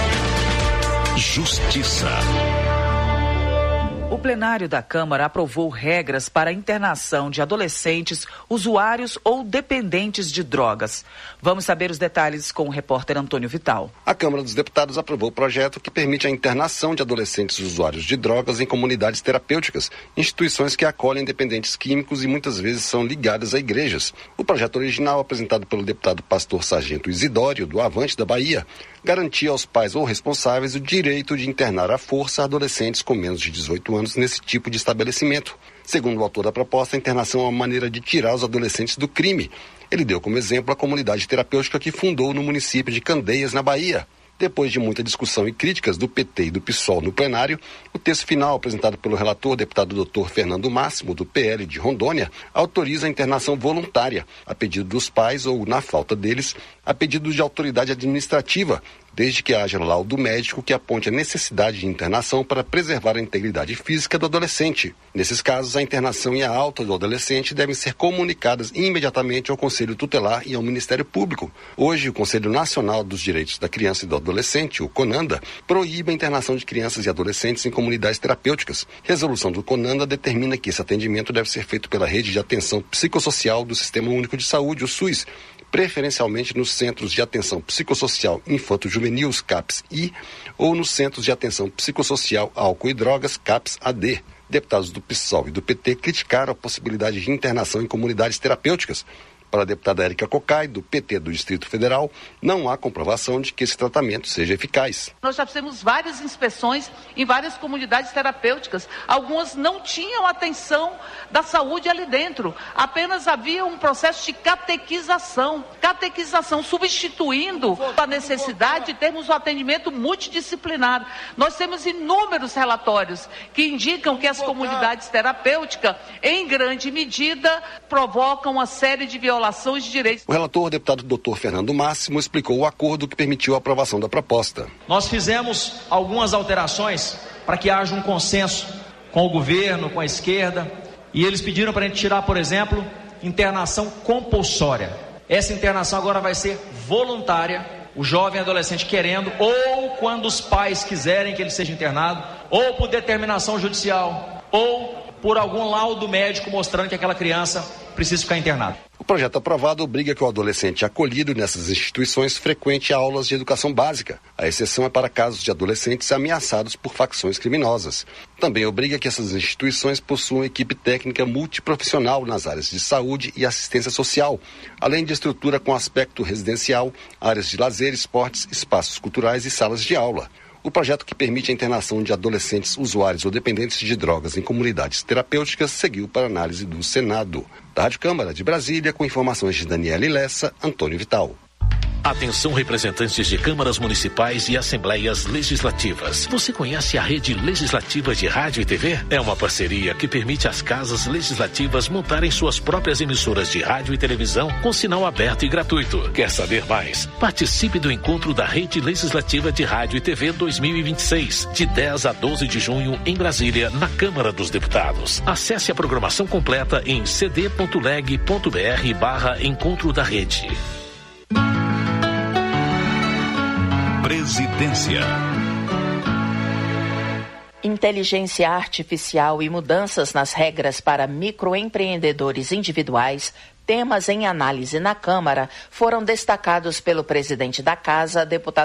Justiça. O plenário da Câmara aprovou regras para a internação de adolescentes, usuários ou dependentes de drogas. Vamos saber os detalhes com o repórter Antônio Vital. A Câmara dos Deputados aprovou o projeto que permite a internação de adolescentes usuários de drogas em comunidades terapêuticas, instituições que acolhem dependentes químicos e muitas vezes são ligadas a igrejas. O projeto original, apresentado pelo deputado pastor Sargento Isidório, do Avante da Bahia, garantia aos pais ou responsáveis o direito de internar à força adolescentes com menos de 18 anos nesse tipo de estabelecimento. Segundo o autor da proposta, a internação é uma maneira de tirar os adolescentes do crime. Ele deu como exemplo a comunidade terapêutica que fundou no município de Candeias, na Bahia. Depois de muita discussão e críticas do PT e do PSOL no plenário, o texto final apresentado pelo relator, deputado Dr. Fernando Máximo, do PL de Rondônia, autoriza a internação voluntária, a pedido dos pais ou, na falta deles, a pedido de autoridade administrativa, desde que haja laudo médico que aponte a necessidade de internação para preservar a integridade física do adolescente. Nesses casos, a internação e a alta do adolescente devem ser comunicadas imediatamente ao Conselho Tutelar e ao Ministério Público. Hoje, o Conselho Nacional dos Direitos da Criança e do Adolescente, o CONANDA, proíbe a internação de crianças e adolescentes em comunidades terapêuticas. Resolução do CONANDA determina que esse atendimento deve ser feito pela Rede de Atenção Psicossocial do Sistema Único de Saúde, o SUS, preferencialmente nos Centros de Atenção Psicossocial Infanto-Juvenil, CAPS-I, ou nos Centros de Atenção Psicossocial Álcool e Drogas, CAPS-AD. Deputados do PSOL e do PT criticaram a possibilidade de internação em comunidades terapêuticas. Para a deputada Érica Cocai, do PT do Distrito Federal, não há comprovação de que esse tratamento seja eficaz. Nós já fizemos várias inspeções em várias comunidades terapêuticas. Algumas não tinham atenção da saúde ali dentro. Apenas havia um processo de catequização, substituindo a necessidade de termos um atendimento multidisciplinar. Nós temos inúmeros relatórios que indicam que as comunidades terapêuticas, em grande medida, provocam uma série de violações de direitos. O relator, o deputado Dr. Fernando Máximo, explicou o acordo que permitiu a aprovação da proposta. Nós fizemos algumas alterações para que haja um consenso com o governo, com a esquerda, e eles pediram para a gente tirar, por exemplo, internação compulsória. Essa internação agora vai ser voluntária, o jovem adolescente querendo, ou quando os pais quiserem que ele seja internado, ou por determinação judicial, ou por algum laudo médico mostrando que aquela criança precisa ficar internada. O projeto aprovado obriga que o adolescente acolhido nessas instituições frequente aulas de educação básica. A exceção é para casos de adolescentes ameaçados por facções criminosas. Também obriga que essas instituições possuam equipe técnica multiprofissional nas áreas de saúde e assistência social, além de estrutura com aspecto residencial, áreas de lazer, esportes, espaços culturais e salas de aula. O projeto que permite a internação de adolescentes usuários ou dependentes de drogas em comunidades terapêuticas seguiu para análise do Senado. Da Rádio Câmara de Brasília, com informações de Daniele Lessa, Antônio Vital. Atenção, representantes de câmaras municipais e assembleias legislativas. Você conhece a Rede Legislativa de Rádio e TV? É uma parceria que permite às casas legislativas montarem suas próprias emissoras de rádio e televisão com sinal aberto e gratuito. Quer saber mais? Participe do encontro da Rede Legislativa de Rádio e TV 2026, de 10 a 12 de junho em Brasília, na Câmara dos Deputados. Acesse a programação completa em cd.leg.br/encontro da rede. Presidência. Inteligência artificial e mudanças nas regras para microempreendedores individuais, temas em análise na Câmara, foram destacados pelo presidente da Casa, deputado